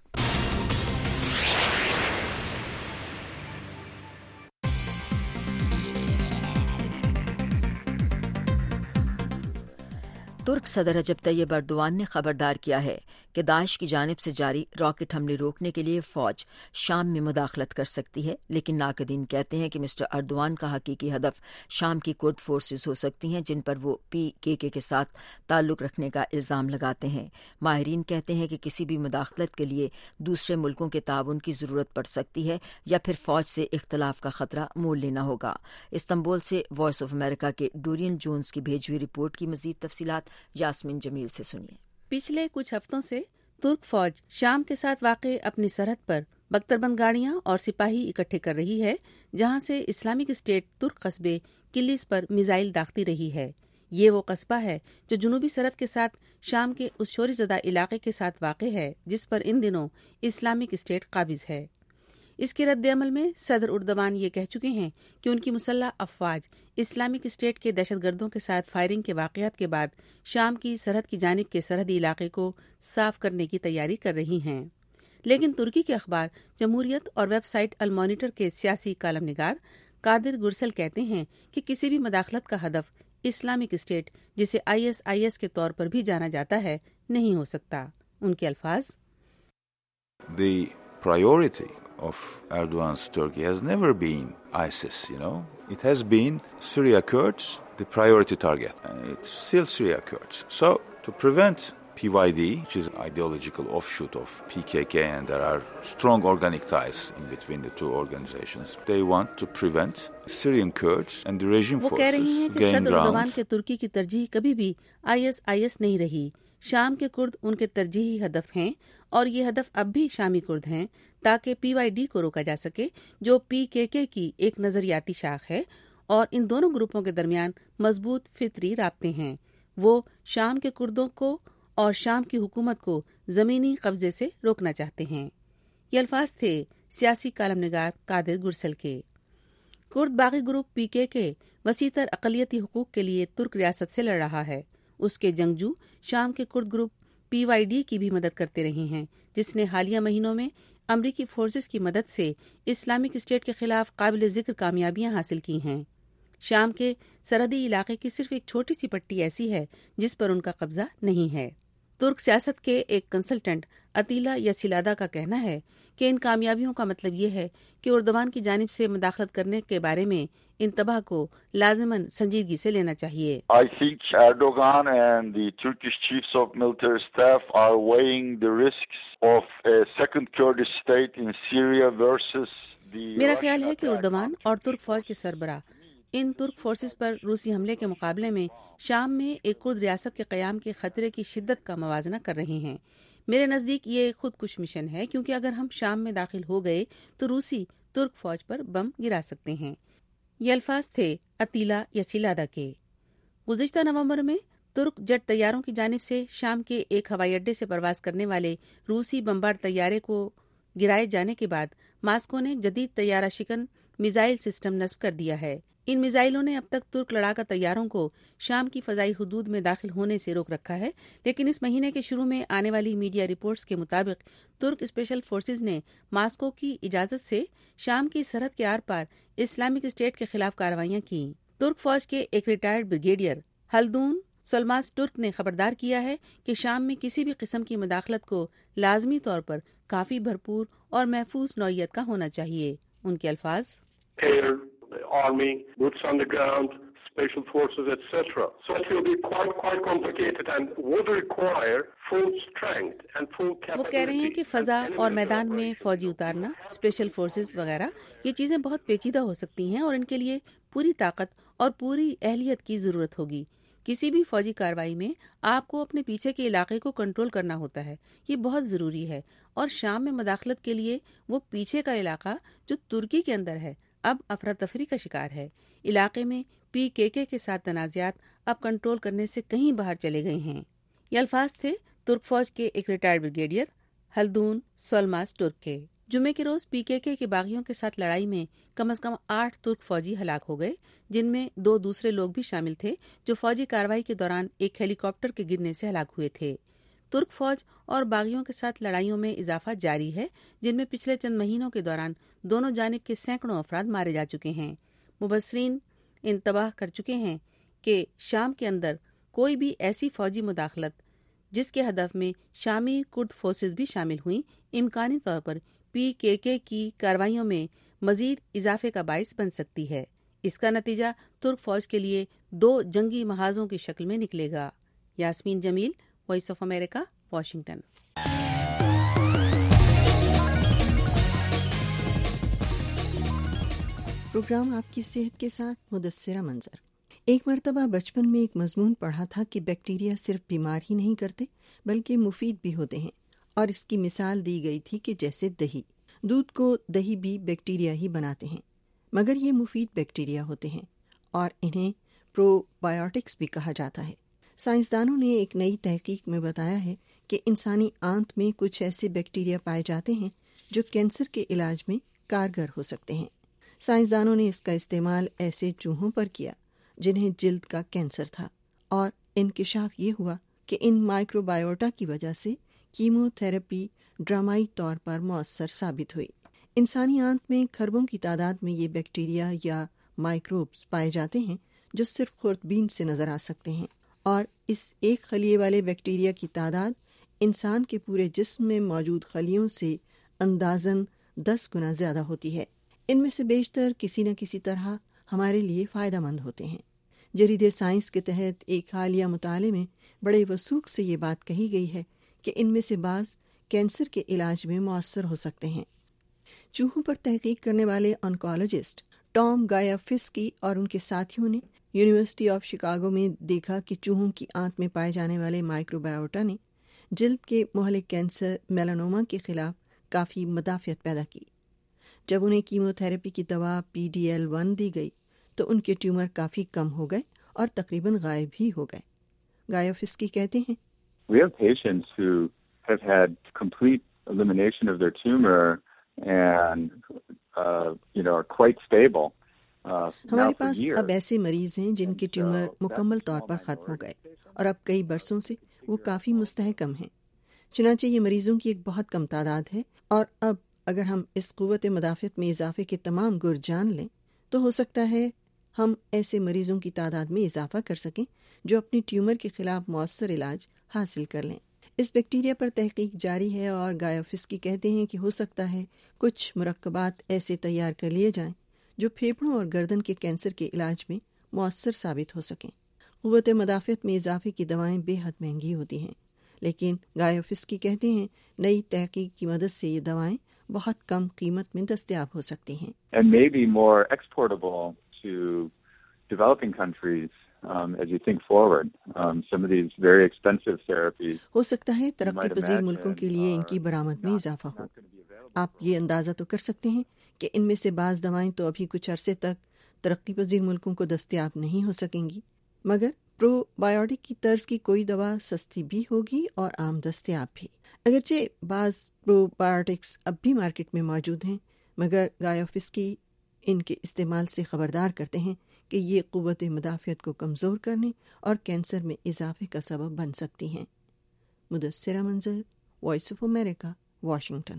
[SPEAKER 1] ترک صدر رجب طیب ایردوان نے خبردار کیا ہے کہ داعش کی جانب سے جاری راکٹ حملے روکنے کے لیے فوج شام میں مداخلت کر سکتی ہے، لیکن ناقدین کہتے ہیں کہ مسٹر ایردوان کا حقیقی ہدف شام کی کرد فورسز ہو سکتی ہیں جن پر وہ پی کے کے کے ساتھ تعلق رکھنے کا الزام لگاتے ہیں۔ ماہرین کہتے ہیں کہ کسی بھی مداخلت کے لیے دوسرے ملکوں کے تعاون کی ضرورت پڑ سکتی ہے یا پھر فوج سے اختلاف کا خطرہ مول لینا ہوگا۔ استنبول سے وائس آف امریکہ کے ڈورین جونز کی بھیجی ہوئی رپورٹ کی مزید تفصیلات یاسمین جمیل سے سنیے۔
[SPEAKER 11] پچھلے کچھ ہفتوں سے ترک فوج شام کے ساتھ واقع اپنی سرحد پر بختربند گاڑیاں اور سپاہی اکٹھے کر رہی ہے، جہاں سے اسلامک اسٹیٹ ترک قصبے کلیس پر میزائل داغتی رہی ہے۔ یہ وہ قصبہ ہے جو جنوبی سرحد کے ساتھ شام کے اس شوری زدہ علاقے کے ساتھ واقع ہے جس پر ان دنوں اسلامک اسٹیٹ قابض ہے۔ اس کے رد عمل میں صدر اردوان یہ کہہ چکے ہیں کہ ان کی مسلح افواج اسلامک اسٹیٹ کے دہشت گردوں کے ساتھ فائرنگ کے واقعات کے بعد شام کی سرحد کی جانب کے سرحدی علاقے کو صاف کرنے کی تیاری کر رہی ہیں۔ لیکن ترکی کے اخبار جمہوریت اور ویب سائٹ المانیٹر کے سیاسی کالم نگار قادر گرسل کہتے ہیں کہ کسی بھی مداخلت کا ہدف اسلامک اسٹیٹ، جسے آئی ایس آئی ایس کے طور پر بھی جانا جاتا ہے، نہیں ہو سکتا۔ ان کے الفاظ:
[SPEAKER 12] The priority of Erdogan's Turkey has never been ISIS, you know. It has been Syria Kurds, the priority target. And it's still Syria Kurds. So, to prevent P Y D, which is an ideological offshoot of P K K, and there are strong organic ties in between the two organizations, they want to prevent Syrian Kurds and the regime
[SPEAKER 11] forces gain ground. وہ کہہ رہی ہیں کہ صدر اردوان کے ترکی کی ترجیح کبھی بھی آئی ایس آئی ایس نہیں رہی۔ شام کے کرد ان کے ترجیحی ہدف ہیں اور یہ ہدف اب بھی شامی کرد ہیں تاکہ پی وائی ڈی کو روکا جا سکے، جو پی کے کے کی ایک نظریاتی شاخ ہے، اور ان دونوں گروپوں کے درمیان مضبوط فطری رابطے ہیں۔ وہ شام کے کردوں کو اور شام کی حکومت کو زمینی قبضے سے روکنا چاہتے ہیں۔ یہ الفاظ تھے سیاسی کالم نگار قادر گرسل کے۔ کرد باغی گروپ پی کے کے وسیع تر اقلیتی حقوق کے لیے ترک ریاست سے لڑ رہا ہے۔ اس کے جنگجو شام کے کرد گروپ پی وائی ڈی کی بھی مدد کرتے رہے ہیں، جس نے حالیہ مہینوں میں امریکی فورسز کی مدد سے اسلامک اسٹیٹ کے خلاف قابل ذکر کامیابیاں حاصل کی ہیں۔ شام کے سرحدی علاقے کی صرف ایک چھوٹی سی پٹی ایسی ہے جس پر ان کا قبضہ نہیں ہے۔ ترک سیاست کے ایک کنسلٹنٹ عطیلا یسیلادہ کا کہنا ہے کہ ان کامیابیوں کا مطلب یہ ہے کہ اردوان کی جانب سے مداخلت کرنے کے بارے میں انتباہ کو لازماً سنجیدگی سے لینا چاہیے.
[SPEAKER 13] I think Erdogan and the Turkish chiefs of military staff are weighing the risks of a second Kurdish state in Syria versus the
[SPEAKER 11] میرا خیال ہے کہ اردوان اور ترک فوج کے سربراہ ان ترک فورسز پر روسی حملے کے مقابلے میں شام میں ایک کرد ریاست کے قیام کے خطرے کی شدت کا موازنہ کر رہے ہیں. میرے نزدیک یہ خود کش مشن ہے، کیونکہ اگر ہم شام میں داخل ہو گئے تو روسی ترک فوج پر بم گرا سکتے ہیں. یہ الفاظ تھے عطیلا یسیلادہ کے. گزشتہ نومبر میں ترک جٹ طیاروں کی جانب سے شام کے ایک ہوائی اڈے سے پرواز کرنے والے روسی بمبارڈ طیارے کو گرائے جانے کے بعد ماسکو نے جدید طیارہ شکن میزائل سسٹم نصب کر دیا ہے. ان میزائلوں نے اب تک ترک لڑاکا طیاروں کو شام کی فضائی حدود میں داخل ہونے سے روک رکھا ہے، لیکن اس مہینے کے شروع میں آنے والی میڈیا رپورٹس کے مطابق ترک اسپیشل فورسز نے ماسکو کی اجازت سے شام کی سرحد کے آر پار اسلامک اسٹیٹ کے خلاف کارروائیاں کی. ترک فوج کے ایک ریٹائرڈ بریگیڈیئر ہلدون سولماس ترک نے خبردار کیا ہے کہ شام میں کسی بھی قسم کی مداخلت کو لازمی طور پر کافی بھرپور اور محفوظ نوعیت کا ہونا چاہیے. ان کے الفاظ
[SPEAKER 14] Army, boots on the ground, special forces, et cetera. So it will be quite, quite complicated and would require full strength and full capability.
[SPEAKER 11] وہ کہہ رہے ہیں کہ فضا اور میدان میں فوجی اتارنا، اسپیشل فورسز وغیرہ، یہ چیزیں بہت پیچیدہ ہو سکتی ہیں اور ان کے لیے پوری طاقت اور پوری اہلیت کی ضرورت ہوگی. کسی بھی فوجی کارروائی میں آپ کو اپنے پیچھے کے علاقے کو کنٹرول کرنا ہوتا ہے، یہ بہت ضروری ہے. اور شام میں مداخلت کے لیے وہ پیچھے کا علاقہ جو ترکی کے اندر ہے اب افراتفری کا شکار ہے. علاقے میں پی کے کے کے ساتھ تنازعات اب کنٹرول کرنے سے کہیں باہر چلے گئے ہیں. یہ الفاظ تھے ترک فوج کے ایک ریٹائرڈ بریگیڈیئر ہلدون سولماس ترک کے. جمعے کے روز پی کے کے کے باغیوں کے ساتھ لڑائی میں کم از کم آٹھ ترک فوجی ہلاک ہو گئے، جن میں دو دوسرے لوگ بھی شامل تھے جو فوجی کارروائی کے دوران ایک ہیلی کاپٹر کے گرنے سے ہلاک ہوئے تھے. ترک فوج اور باغیوں کے ساتھ لڑائیوں میں اضافہ جاری ہے، جن میں پچھلے چند مہینوں کے دوران دونوں جانب کے سینکڑوں افراد مارے جا چکے ہیں. مبصرین انتباہ کر چکے ہیں کہ شام کے اندر کوئی بھی ایسی فوجی مداخلت جس کے ہدف میں شامی کرد فورسز بھی شامل ہوئیں، امکانی طور پر پی کے کے کی کارروائیوں میں مزید اضافے کا باعث بن سکتی ہے. اس کا نتیجہ ترک فوج کے لیے دو جنگی محاذوں کی شکل میں نکلے گا. Yasmeen Jamil, voice of America, Washington.
[SPEAKER 15] Programme آپ کی صحت کے ساتھ مدثرہ منظر. ایک مرتبہ بچپن میں ایک مضمون پڑھا تھا کہ بیکٹیریا صرف بیمار ہی نہیں کرتے بلکہ مفید بھی ہوتے ہیں، اور اس کی مثال دی گئی تھی کہ جیسے دہی، دودھ کو دہی بھی بیکٹیریا ہی بناتے ہیں، مگر یہ مفید بیکٹیریا ہوتے ہیں اور انہیں پرو بایوٹکس بھی کہا جاتا ہے. سائنسدانوں نے ایک نئی تحقیق میں بتایا ہے کہ انسانی آنت میں کچھ ایسے بیکٹیریا پائے جاتے ہیں جو کینسر کے علاج میں کارگر ہو سکتے ہیں. سائنسدانوں نے اس کا استعمال ایسے چوہوں پر کیا جنہیں جلد کا کینسر تھا، اور انکشاف یہ ہوا کہ ان مائکرو بایوٹا کی وجہ سے کیمو تھراپی ڈرامائی طور پر مؤثر ثابت ہوئی. انسانی آنت میں کھربوں کی تعداد میں یہ بیکٹیریا یا مائکروبز پائے جاتے ہیں جو صرف خوردبین سے نظر آ سکتے ہیں، اور اس ایک خلیے والے بیکٹیریا کی تعداد انسان کے پورے جسم میں موجود خلیوں سے اندازاً دس گنا زیادہ ہوتی ہے. ان میں سے بیشتر کسی نہ کسی طرح ہمارے لیے فائدہ مند ہوتے ہیں. جرید سائنس کے تحت ایک حالیہ مطالعے میں بڑے وثوق سے یہ بات کہی گئی ہے کہ ان میں سے بعض کینسر کے علاج میں مؤثر ہو سکتے ہیں. چوہوں پر تحقیق کرنے والے آنکولوجسٹ ٹام گایافسکی اور ان کے ساتھیوں نے یونیورسٹی آف شکاگو میں دیکھا کہ چوہوں کی آنت میں پائے جانے والے مائکرو بایوٹا نے جلد کے مہلک کینسر میلانوما کے خلاف کافی مدافعت پیدا کی. جب انہیں کیمو تھراپی کی دوا پی ڈی ایل ون دی گئی تو ان کے ٹیومر کافی کم ہو گئے اور تقریباً غائب ہی ہو گئے. گایافسکی کہتے ہیں،
[SPEAKER 16] We have patients who have had complete elimination of their tumor and uh, you know are quite stable.
[SPEAKER 15] ہمارے پاس اب ایسے مریض ہیں جن کے ٹیومر مکمل طور پر ختم ہو گئے اور اب کئی برسوں سے وہ کافی مستحکم ہیں. چنانچہ یہ مریضوں کی ایک بہت کم تعداد ہے، اور اب اگر ہم اس قوت مدافعت میں اضافے کے تمام گر جان لیں تو ہو سکتا ہے ہم ایسے مریضوں کی تعداد میں اضافہ کر سکیں جو اپنی ٹیومر کے خلاف مؤثر علاج حاصل کر لیں. اس بیکٹیریا پر تحقیق جاری ہے اور گایوفسکی کہتے ہیں کہ ہو سکتا ہے کچھ مرکبات ایسے تیار کر لیے جائیں جو پھیپھڑوں اور گردن کے کینسر کے علاج میں مؤثر ثابت ہو سکیں۔ قوت مدافعت میں اضافے کی دوائیں بے حد مہنگی ہوتی ہیں، لیکن گایوفسکی کہتے ہیں نئی تحقیق کی مدد سے یہ دوائیں بہت کم قیمت میں دستیاب ہو سکتی ہیں۔
[SPEAKER 16] And maybe more exportable to developing countries um, as you think forward. Um, some of these very expensive therapies.
[SPEAKER 15] ہو سکتا ہے ترقی پذیر ملکوں کے لیے ان کی برآمد میں اضافہ ہو۔ آپ یہ اندازہ تو کر سکتے ہیں کہ ان میں سے بعض دوائیں تو ابھی کچھ عرصے تک ترقی پذیر ملکوں کو دستیاب نہیں ہو سکیں گی، مگر پرو بایوٹک کی طرز کی کوئی دوا سستی بھی ہوگی اور عام دستیاب بھی۔ اگرچہ بعض پرو بایوٹکس اب بھی مارکیٹ میں موجود ہیں، مگر گایوفسکی ان کے استعمال سے خبردار کرتے ہیں کہ یہ قوت مدافعت کو کمزور کرنے اور کینسر میں اضافے کا سبب بن سکتی ہیں۔ مدثرہ منظر، وائس آف امریکہ، واشنگٹن۔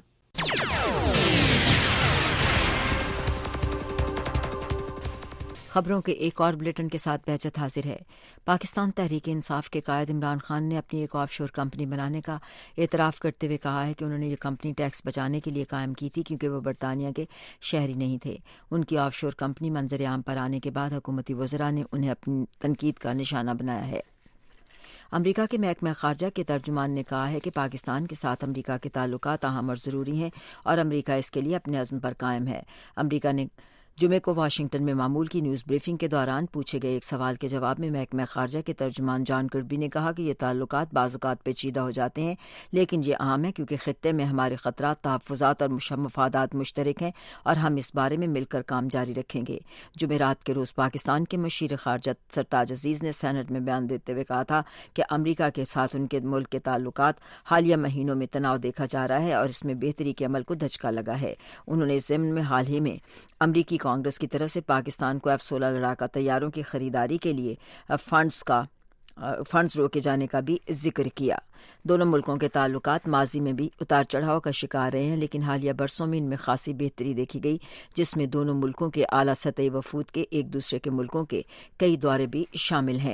[SPEAKER 1] خبروں کے ایک اور بلیٹن کے ساتھ بہجت حاضر ہے۔ پاکستان تحریک انصاف کے قائد عمران خان نے اپنی ایک آف شور کمپنی بنانے کا اعتراف کرتے ہوئے کہا ہے کہ انہوں نے یہ کمپنی ٹیکس بچانے کے لیے قائم کی تھی کیونکہ وہ برطانیہ کے شہری نہیں تھے۔ ان کی آف شور کمپنی منظر عام پر آنے کے بعد حکومتی وزراء نے انہیں اپنی تنقید کا نشانہ بنایا ہے۔ امریکہ کے محکمہ خارجہ کے ترجمان نے کہا ہے کہ پاکستان کے ساتھ امریکہ کے تعلقات اہم اور ضروری ہیں اور امریکہ اس کے لیے اپنے عزم پر قائم ہے۔ امریکہ نے جمعے کو واشنگٹن میں معمول کی نیوز بریفنگ کے دوران پوچھے گئے ایک سوال کے جواب میں محکمہ خارجہ کے ترجمان جان کربی نے کہا کہ یہ تعلقات بعض اوقات پیچیدہ ہو جاتے ہیں، لیکن یہ اہم ہے کیونکہ خطے میں ہمارے خطرات، تحفظات اور مفادات مشترک ہیں اور ہم اس بارے میں مل کر کام جاری رکھیں گے۔ جمعرات کے روز پاکستان کے مشیر خارجہ سرتاج عزیز نے سینٹ میں بیان دیتے ہوئے کہا تھا کہ امریکہ کے ساتھ ان کے ملک کے تعلقات حالیہ مہینوں میں تناؤ دیکھا جا رہا ہے اور اس میں بہتری کے عمل کو دھچکا لگا ہے۔ انہوں نے اس ضمن میں حال ہی میں امریکی کانگریس کی طرف سے پاکستان کو ایف سولہ لڑاکا طیاروں کی خریداری کے لیے فنڈز کا فنڈز روکے جانے کا بھی ذکر کیا۔ دونوں ملکوں کے تعلقات ماضی میں بھی اتار چڑھاؤ کا شکار رہے ہیں، لیکن حالیہ برسوں میں ان میں خاصی بہتری دیکھی گئی، جس میں دونوں ملکوں کے اعلیٰ سطحی وفود کے ایک دوسرے کے ملکوں کے کئی دورے بھی شامل ہیں۔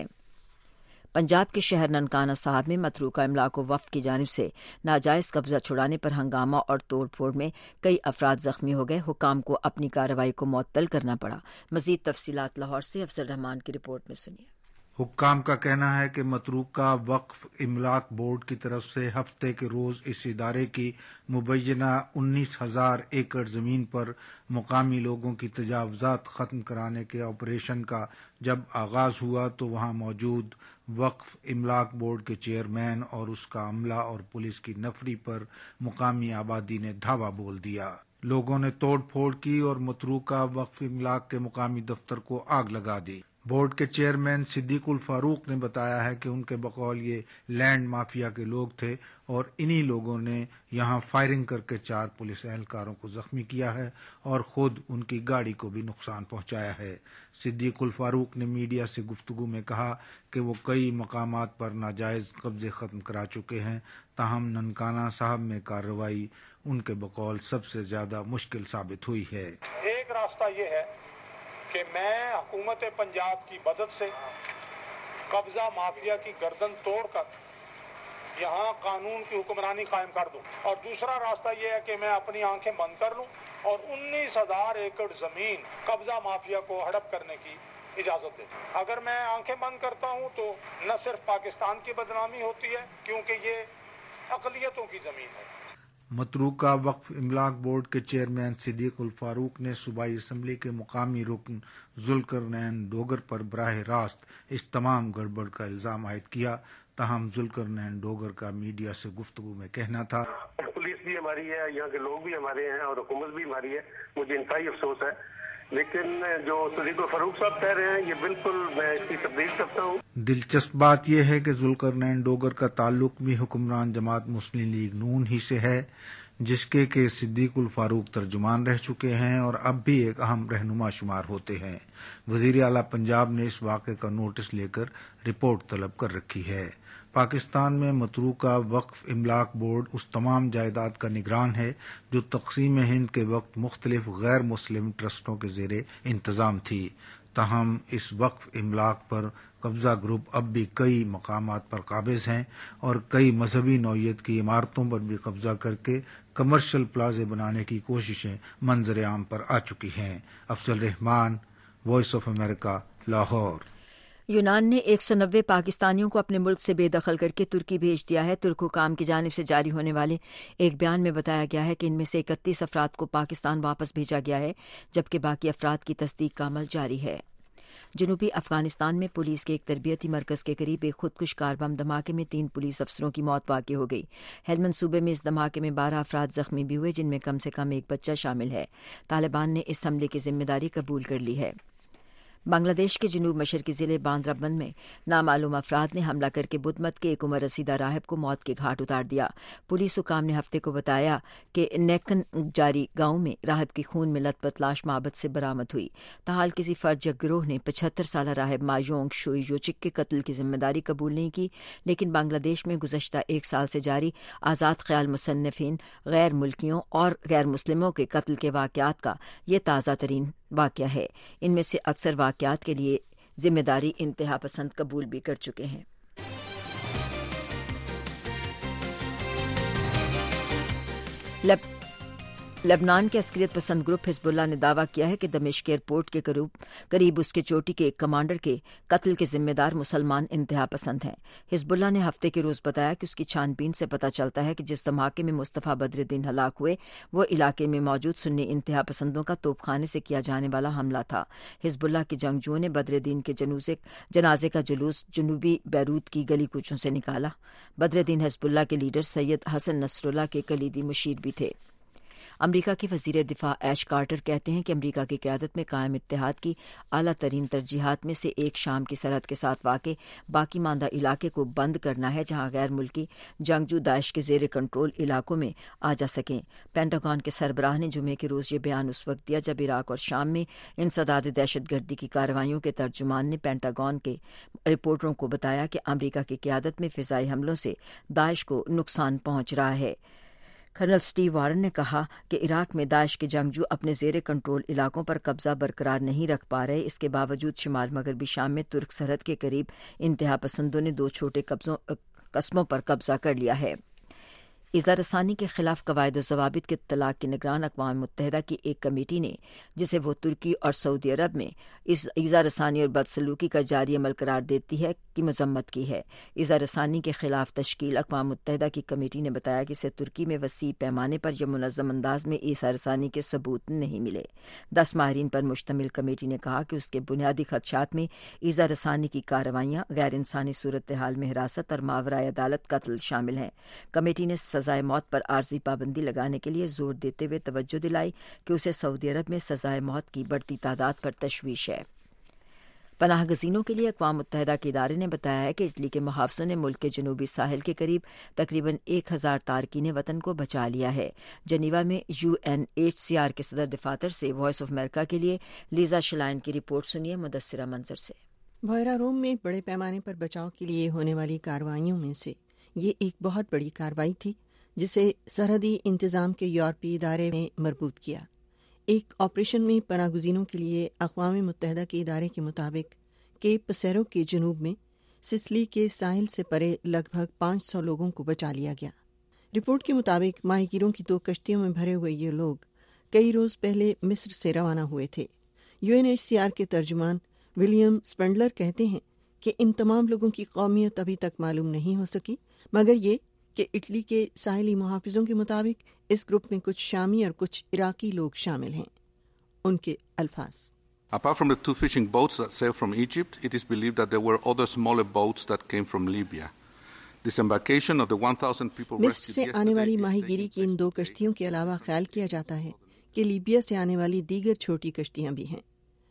[SPEAKER 1] پنجاب کے شہر ننکانہ صاحب میں متروکہ املاک و وفد کی جانب سے ناجائز قبضہ چھڑانے پر ہنگامہ اور توڑ پھوڑ میں کئی افراد زخمی ہو گئے۔ حکام کو اپنی کارروائی کو معطل کرنا پڑا۔ مزید تفصیلات لاہور سے افضل رحمان کی رپورٹ میں سنیے۔
[SPEAKER 17] حکام کا کہنا ہے کہ متروکہ وقف املاک بورڈ کی طرف سے ہفتے کے روز اس ادارے کی مبینہ انیس ہزار ایکڑ زمین پر مقامی لوگوں کی تجاوزات ختم کرانے کے آپریشن کا جب آغاز ہوا تو وہاں موجود وقف املاک بورڈ کے چیئرمین اور اس کا عملہ اور پولیس کی نفری پر مقامی آبادی نے دھاوا بول دیا۔ لوگوں نے توڑ پھوڑ کی اور متروکہ وقف املاک کے مقامی دفتر کو آگ لگا دی۔ بورڈ کے چیئرمین صدیق الفاروق نے بتایا ہے کہ ان کے بقول یہ لینڈ مافیا کے لوگ تھے اور انہی لوگوں نے یہاں فائرنگ کر کے چار پولیس اہلکاروں کو زخمی کیا ہے اور خود ان کی گاڑی کو بھی نقصان پہنچایا ہے۔ صدیق الفاروق نے میڈیا سے گفتگو میں کہا کہ وہ کئی مقامات پر ناجائز قبضے ختم کرا چکے ہیں، تاہم ننکانہ صاحب میں کارروائی ان کے بقول سب سے زیادہ مشکل ثابت ہوئی ہے۔
[SPEAKER 18] ایک راستہ یہ ہے کہ میں حکومت پنجاب کی مدد سے قبضہ مافیا کی گردن توڑ کر یہاں قانون کی حکمرانی قائم کر دوں، اور دوسرا راستہ یہ ہے کہ میں اپنی آنکھیں بند کر لوں اور انیس ہزار ایکڑ زمین قبضہ مافیا کو ہڑپ کرنے کی اجازت دے دوں۔ اگر میں آنکھیں بند کرتا ہوں تو نہ صرف پاکستان کی بدنامی ہوتی ہے کیونکہ یہ اقلیتوں کی زمین ہے۔
[SPEAKER 17] متروکہ وقف املاک بورڈ کے چیئرمین صدیق الفاروق نے صوبائی اسمبلی کے مقامی رکن ذوالقرنین ڈوگر پر براہ راست اس تمام گڑبڑ کا الزام عائد کیا، تاہم ذوالقرنین ڈوگر کا میڈیا سے گفتگو میں کہنا تھا،
[SPEAKER 14] پولیس بھی ہماری ہے، یہاں کے لوگ بھی ہمارے ہیں اور حکومت بھی ہماری ہے، مجھے انتہائی افسوس ہے، لیکن جو صدیق الفاروق صاحب کہہ رہے ہیں یہ بالکل میں اس کی تصدیق کرتا ہوں۔
[SPEAKER 17] دلچسپ بات یہ ہے کہ ذوالقرنین ڈوگر کا تعلق بھی حکمران جماعت مسلم لیگ نون ہی سے ہے، جس کے کہ صدیق الفاروق ترجمان رہ چکے ہیں اور اب بھی ایک اہم رہنما شمار ہوتے ہیں۔ وزیر اعلیٰ پنجاب نے اس واقعے کا نوٹس لے کر رپورٹ طلب کر رکھی ہے۔ پاکستان میں متروکہ وقف املاک بورڈ اس تمام جائیداد کا نگران ہے جو تقسیم ہند کے وقت مختلف غیر مسلم ٹرسٹوں کے زیر انتظام تھی، تاہم اس وقف املاک پر قبضہ گروپ اب بھی کئی مقامات پر قابض ہیں اور کئی مذہبی نوعیت کی عمارتوں پر بھی قبضہ کر کے کمرشل پلازے بنانے کی کوششیں منظر عام پر آ چکی ہیں۔ Afzal Rehman, voice of America, Lahore.
[SPEAKER 1] یونان نے ایک سو نوے پاکستانیوں کو اپنے ملک سے بے دخل کر کے ترکی بھیج دیا ہے۔ ترک حکام کی جانب سے جاری ہونے والے ایک بیان میں بتایا گیا ہے کہ ان میں سے اکتیس افراد کو پاکستان واپس بھیجا گیا ہے، جبکہ باقی افراد کی تصدیق کا عمل جاری ہے۔ جنوبی افغانستان میں پولیس کے ایک تربیتی مرکز کے قریب ایک خودکش کار بم دھماکے میں تین پولیس افسروں کی موت واقع ہو گئی۔ ہیلمند صوبے میں اس دھماکے میں بارہ افراد زخمی بھی ہوئے، جن میں کم سے کم ایک بچہ شامل ہے۔ طالبان نے اس حملے کی ذمہ داری قبول کر لی ہے۔ بنگلہ دیش کے جنوب مشرقی ضلع باندرا بند میں نامعلوم افراد نے حملہ کر کے بدھ مت کے ایک عمر رسیدہ راہب کو موت کے گھاٹ اتار دیا۔ پولیس حکام نے ہفتے کو بتایا کہ نیکن جاری گاؤں میں راہب کی خون میں لت پت لاش معبد سے برآمد ہوئی۔ تاحال کسی فرد یا گروہ نے پچہتر سالہ راہب مایونگ شوئی یوچک کے قتل کی ذمہ داری قبول نہیں کی، لیکن بنگلہ دیش میں گزشتہ ایک سال سے جاری آزاد خیال مصنفین، غیر ملکیوں اور غیر مسلموں کے قتل کے واقعات کا یہ تازہ ترین واقعہ ہے۔ ان میں سے اکثر واقعات کے لیے ذمہ داری انتہا پسند قبول بھی کر چکے ہیں۔ لب لبنان کے عسکریت پسند گروپ حزب اللہ نے دعویٰ کیا ہے کہ دمشق ایئرپورٹ کے قریب اس کے چوٹی کے ایک کمانڈر کے قتل کے ذمہ دار مسلمان انتہا پسند ہیں۔ حزب اللہ نے ہفتے کے روز بتایا کہ اس کی چھان بین سے پتہ چلتا ہے کہ جس دھماکے میں مصطفیٰ بدر الدین ہلاک ہوئے وہ علاقے میں موجود سنی انتہا پسندوں کا توپ خانے سے کیا جانے والا حملہ تھا۔ حزب اللہ کے جنگجوؤں نے بدر الدین کے جنازے کا جلوس جنوبی بیروت کی گلی کوچوں سے نکالا۔ بدر الدین حزب اللہ کے لیڈر سید حسن نصر اللہ کے کلیدی مشیر بھی تھے۔ امریکہ کے وزیر دفاع ایش کارٹر کہتے ہیں کہ امریکہ کی قیادت میں قائم اتحاد کی اعلیٰ ترین ترجیحات میں سے ایک شام کی سرحد کے ساتھ واقع باقی ماندہ علاقے کو بند کرنا ہے، جہاں غیر ملکی جنگجو داعش کے زیر کنٹرول علاقوں میں آ جا سکیں۔ پینٹاگون کے سربراہ نے جمعے کے روز یہ بیان اس وقت دیا جب عراق اور شام میں انسداد دہشت گردی کی کارروائیوں کے ترجمان نے پینٹاگون کے رپورٹروں کو بتایا کہ امریکہ کی قیادت میں فضائی حملوں سے داعش کو نقصان پہنچ رہا ہے۔ کرنل سٹیو وارن نے کہا کہ عراق میں داعش کے جنگجو اپنے زیر کنٹرول علاقوں پر قبضہ برقرار نہیں رکھ پا رہے، اس کے باوجود شمال مغربی شام میں ترک سرحد کے قریب انتہا پسندوں نے دو چھوٹے قصبوں پر قبضہ کر لیا ہے۔ ایذا رسانی کے خلاف قواعد و ضوابط کے اطلاق کی نگران اقوام متحدہ کی ایک کمیٹی نے، جسے وہ ترکی اور سعودی عرب میں اس ایذا رسانی اور بدسلوکی کا جاری عمل قرار دیتی ہے، کی مذمت کی ہے۔ ایذا رسانی کے خلاف تشکیل اقوام متحدہ کی کمیٹی نے بتایا کہ اسے ترکی میں وسیع پیمانے پر یا منظم انداز میں ایذا رسانی کے ثبوت نہیں ملے۔ دس ماہرین پر مشتمل کمیٹی نے کہا کہ اس کے بنیادی خدشات میں ایذا رسانی کی کارروائیاں، غیر انسانی صورتحال میں حراست اور ماورائے عدالت قتل شامل ہیں۔ کمیٹی نے سزائے موت پر عارضی پابندی لگانے کے لیے زور دیتے ہوئے توجہ دلائی کہ اسے سعودی عرب میں سزائے موت کی بڑھتی تعداد پر تشویش ہے۔ پناہ گزینوں کے لیے اقوام متحدہ کے ادارے نے بتایا ہے کہ اٹلی کے محافظوں نے ملک کے جنوبی ساحل کے قریب تقریباً ایک ہزار تارکین وطن کو بچا لیا ہے۔ جنیوا میں U N H C R کے صدر دفاتر سے وائس آف امریکہ کے لیے لیزا شلائن کی رپورٹ سنیے مدثرہ منظر سے۔
[SPEAKER 15] بحیرہ روم میں بڑے پیمانے پر بچاؤ کے لیے ہونے والی کارروائیوں میں سے یہ ایک بہت بڑی کارروائی تھی جسے سرحدی انتظام کے یورپی ادارے میں مربوط کیا۔ ایک آپریشن میں پناہ گزینوں کے لیے اقوام متحدہ کے ادارے کے مطابق کیپ پسیرو کے جنوب میں سسلی کے ساحل سے پرے لگ بھگ پانچ سو لوگوں کو بچا لیا گیا۔ رپورٹ کے مطابق ماہی گیروں کی دو کشتیوں میں بھرے ہوئے یہ لوگ کئی روز پہلے مصر سے روانہ ہوئے تھے۔ U N H C R کے ترجمان ولیم سپینڈلر کہتے ہیں کہ ان تمام لوگوں کی قومیت ابھی تک معلوم نہیں ہو سکی، مگر یہ کہ اٹلی کے ساحلی محافظوں کے مطابق اس گروپ میں کچھ شامی اور کچھ عراقی لوگ شامل ہیں۔ ان کے الفاظ:
[SPEAKER 19] Apart from the two fishing boats that sailed from Egypt, it is believed that there were other smaller boats that came from Libya. Disembarkation of the one thousand people
[SPEAKER 15] مصر سے آنے والی ماہی گیری کی ان دو کشتیوں کے علاوہ خیال کیا جاتا ہے کہ لیبیا سے آنے والی دیگر چھوٹی کشتیاں بھی ہیں۔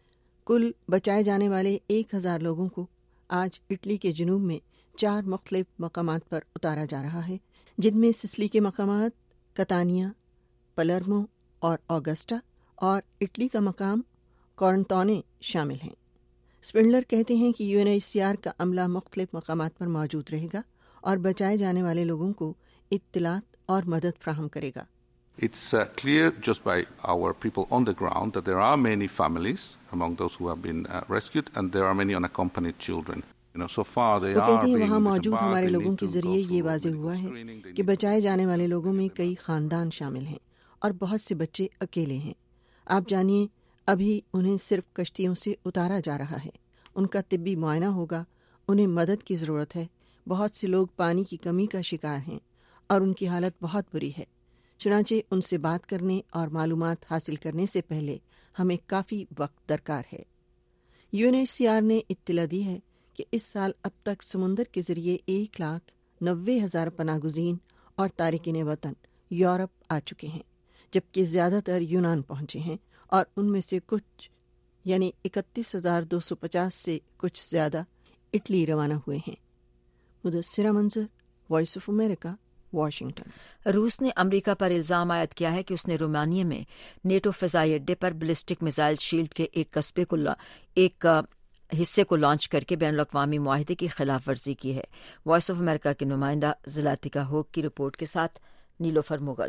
[SPEAKER 15] کل بچائے جانے والے ایک ہزار لوگوں کو آج اٹلی کے جنوب میں چار مختلف مقامات پر اتارا جا رہا ہے، جن میں سسلی کے مقامات کتانیا، پلرمو اور آگسٹا اور اٹلی کا مقام کورنتونے شامل ہیں۔ سپنڈلر کہتے ہیں کہ U N H C R کا عملہ مختلف مقامات پر موجود رہے گا اور بچائے جانے والے لوگوں کو اطلاعات اور مدد فراہم کرے گا۔
[SPEAKER 19] It's uh, clear just by our people on the ground that there are many families among those who have been uh, rescued and there are many unaccompanied children.
[SPEAKER 15] وہ کہتے ہیں وہاں موجود ہمارے لوگوں کے ذریعے یہ واضح ہوا ہے کہ بچائے جانے والے لوگوں میں کئی خاندان شامل ہیں اور بہت سے بچے اکیلے ہیں. آپ جانیے ابھی انہیں صرف کشتیوں سے اتارا جا رہا ہے. ان کا طبی معائنہ ہوگا. انہیں مدد کی ضرورت ہے. بہت سے لوگ پانی کی کمی کا شکار ہیں اور ان کی حالت بہت بری ہے. چنانچہ ان سے بات کرنے اور معلومات حاصل کرنے سے پہلے ہمیں کافی وقت درکار ہے. U N H C R نے اطلاع دی ہے کہ اس سال اب تک سمندر کے ذریعے ایک لاکھ نوے ہزار پناہ گزین اور تارکین وطن یورپ آ چکے ہیں، جبکہ زیادہ تر یونان پہنچے ہیں اور ان میں سے کچھ یعنی اکتیس ہزار دو سو پچاس سے کچھ زیادہ اٹلی روانہ ہوئے ہیں. مدثرہ منظر، وائس آف امریکہ، واشنگٹن.
[SPEAKER 1] روس نے امریکہ پر الزام عائد کیا ہے کہ اس نے رومانیہ میں نیٹو فضائی اڈے پر بلسٹک میزائل شیلڈ کے ایک قصبے کو ایک حصے کو لانچ کر کے بین الاقوامی معاہدے کی خلاف ورزی کی ہے. وائس آف امریکہ کے نمائندہ زلاتیکا ہوک کی رپورٹ کے ساتھ نیلوفر مغل.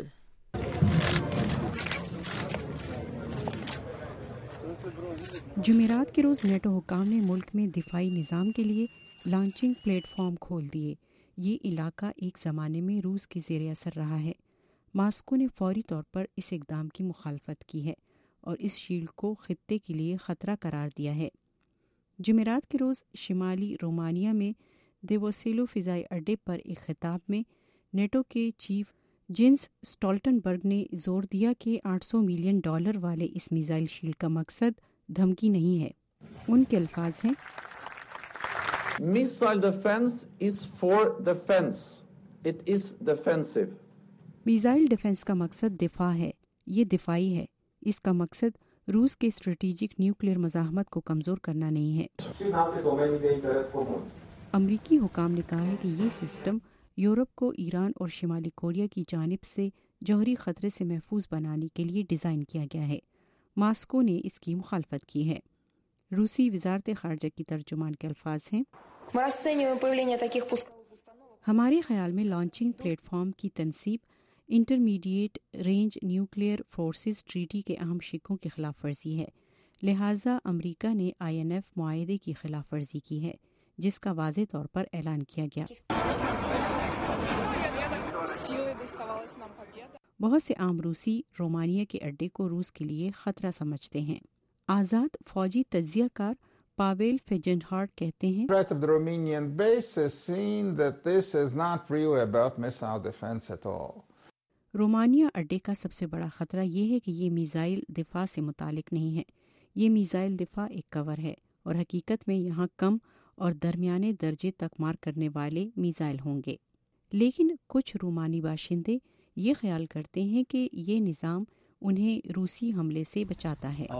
[SPEAKER 20] جمعرات کے روز نیٹو حکام نے ملک میں دفاعی نظام کے لیے لانچنگ پلیٹ فارم کھول دیے. یہ علاقہ ایک زمانے میں روس کے زیر اثر رہا ہے. ماسکو نے فوری طور پر اس اقدام کی مخالفت کی ہے اور اس شیلڈ کو خطے کے لیے خطرہ قرار دیا ہے. جمعرات کے روز شمالی رومانیہ میں دیووسیلو فضائی اڈے پر ایک خطاب میں نیٹو کے چیف جینس اسٹولٹنبرگ نے زور دیا کہ آٹھ سو ملین ڈالر والے اس میزائل شیلڈ کا مقصد دھمکی نہیں ہے. ان کے الفاظ ہیں
[SPEAKER 21] Missile defense is for defense. It is defensive.
[SPEAKER 20] Missile defence کا مقصد دفاع ہے. یہ دفاعی ہے. اس کا مقصد روس کے اسٹریٹجک نیوکلیئر مزاحمت کو کمزور کرنا نہیں ہے. امریکی حکام نے کہا ہے کہ یہ سسٹم یورپ کو ایران اور شمالی کوریا کی جانب سے جوہری خطرے سے محفوظ بنانے کے لیے ڈیزائن کیا گیا ہے. ماسکو نے اس کی مخالفت کی ہے. روسی وزارت خارجہ کی ترجمان کے الفاظ ہیں ہمارے خیال میں لانچنگ پلیٹ فارم کی تنصیب intermediate range nuclear forces treaty کے اہم شقوں کی خلاف ورزی ہے. لہٰذا امریکہ نے آئی این ایف معاہدے کی خلاف ورزی کی ہے جس کا واضح طور پر اعلان کیا گیا. بہت سے عام روسی رومانیہ کے اڈے کو روس کے لیے خطرہ سمجھتے ہیں. آزاد فوجی تجزیہ کار پاویل فیجنہارٹ کہتے ہیں رومانیہ اڈے کا سب سے بڑا خطرہ یہ ہے کہ یہ میزائل دفاع سے متعلق نہیں ہے. یہ میزائل دفاع ایک کور ہے اور حقیقت میں یہاں کم اور درمیانے درجے تک مار کرنے والے میزائل ہوں گے. لیکن کچھ رومانی باشندے یہ خیال کرتے ہیں کہ یہ نظام انہیں روسی حملے سے بچاتا ہے.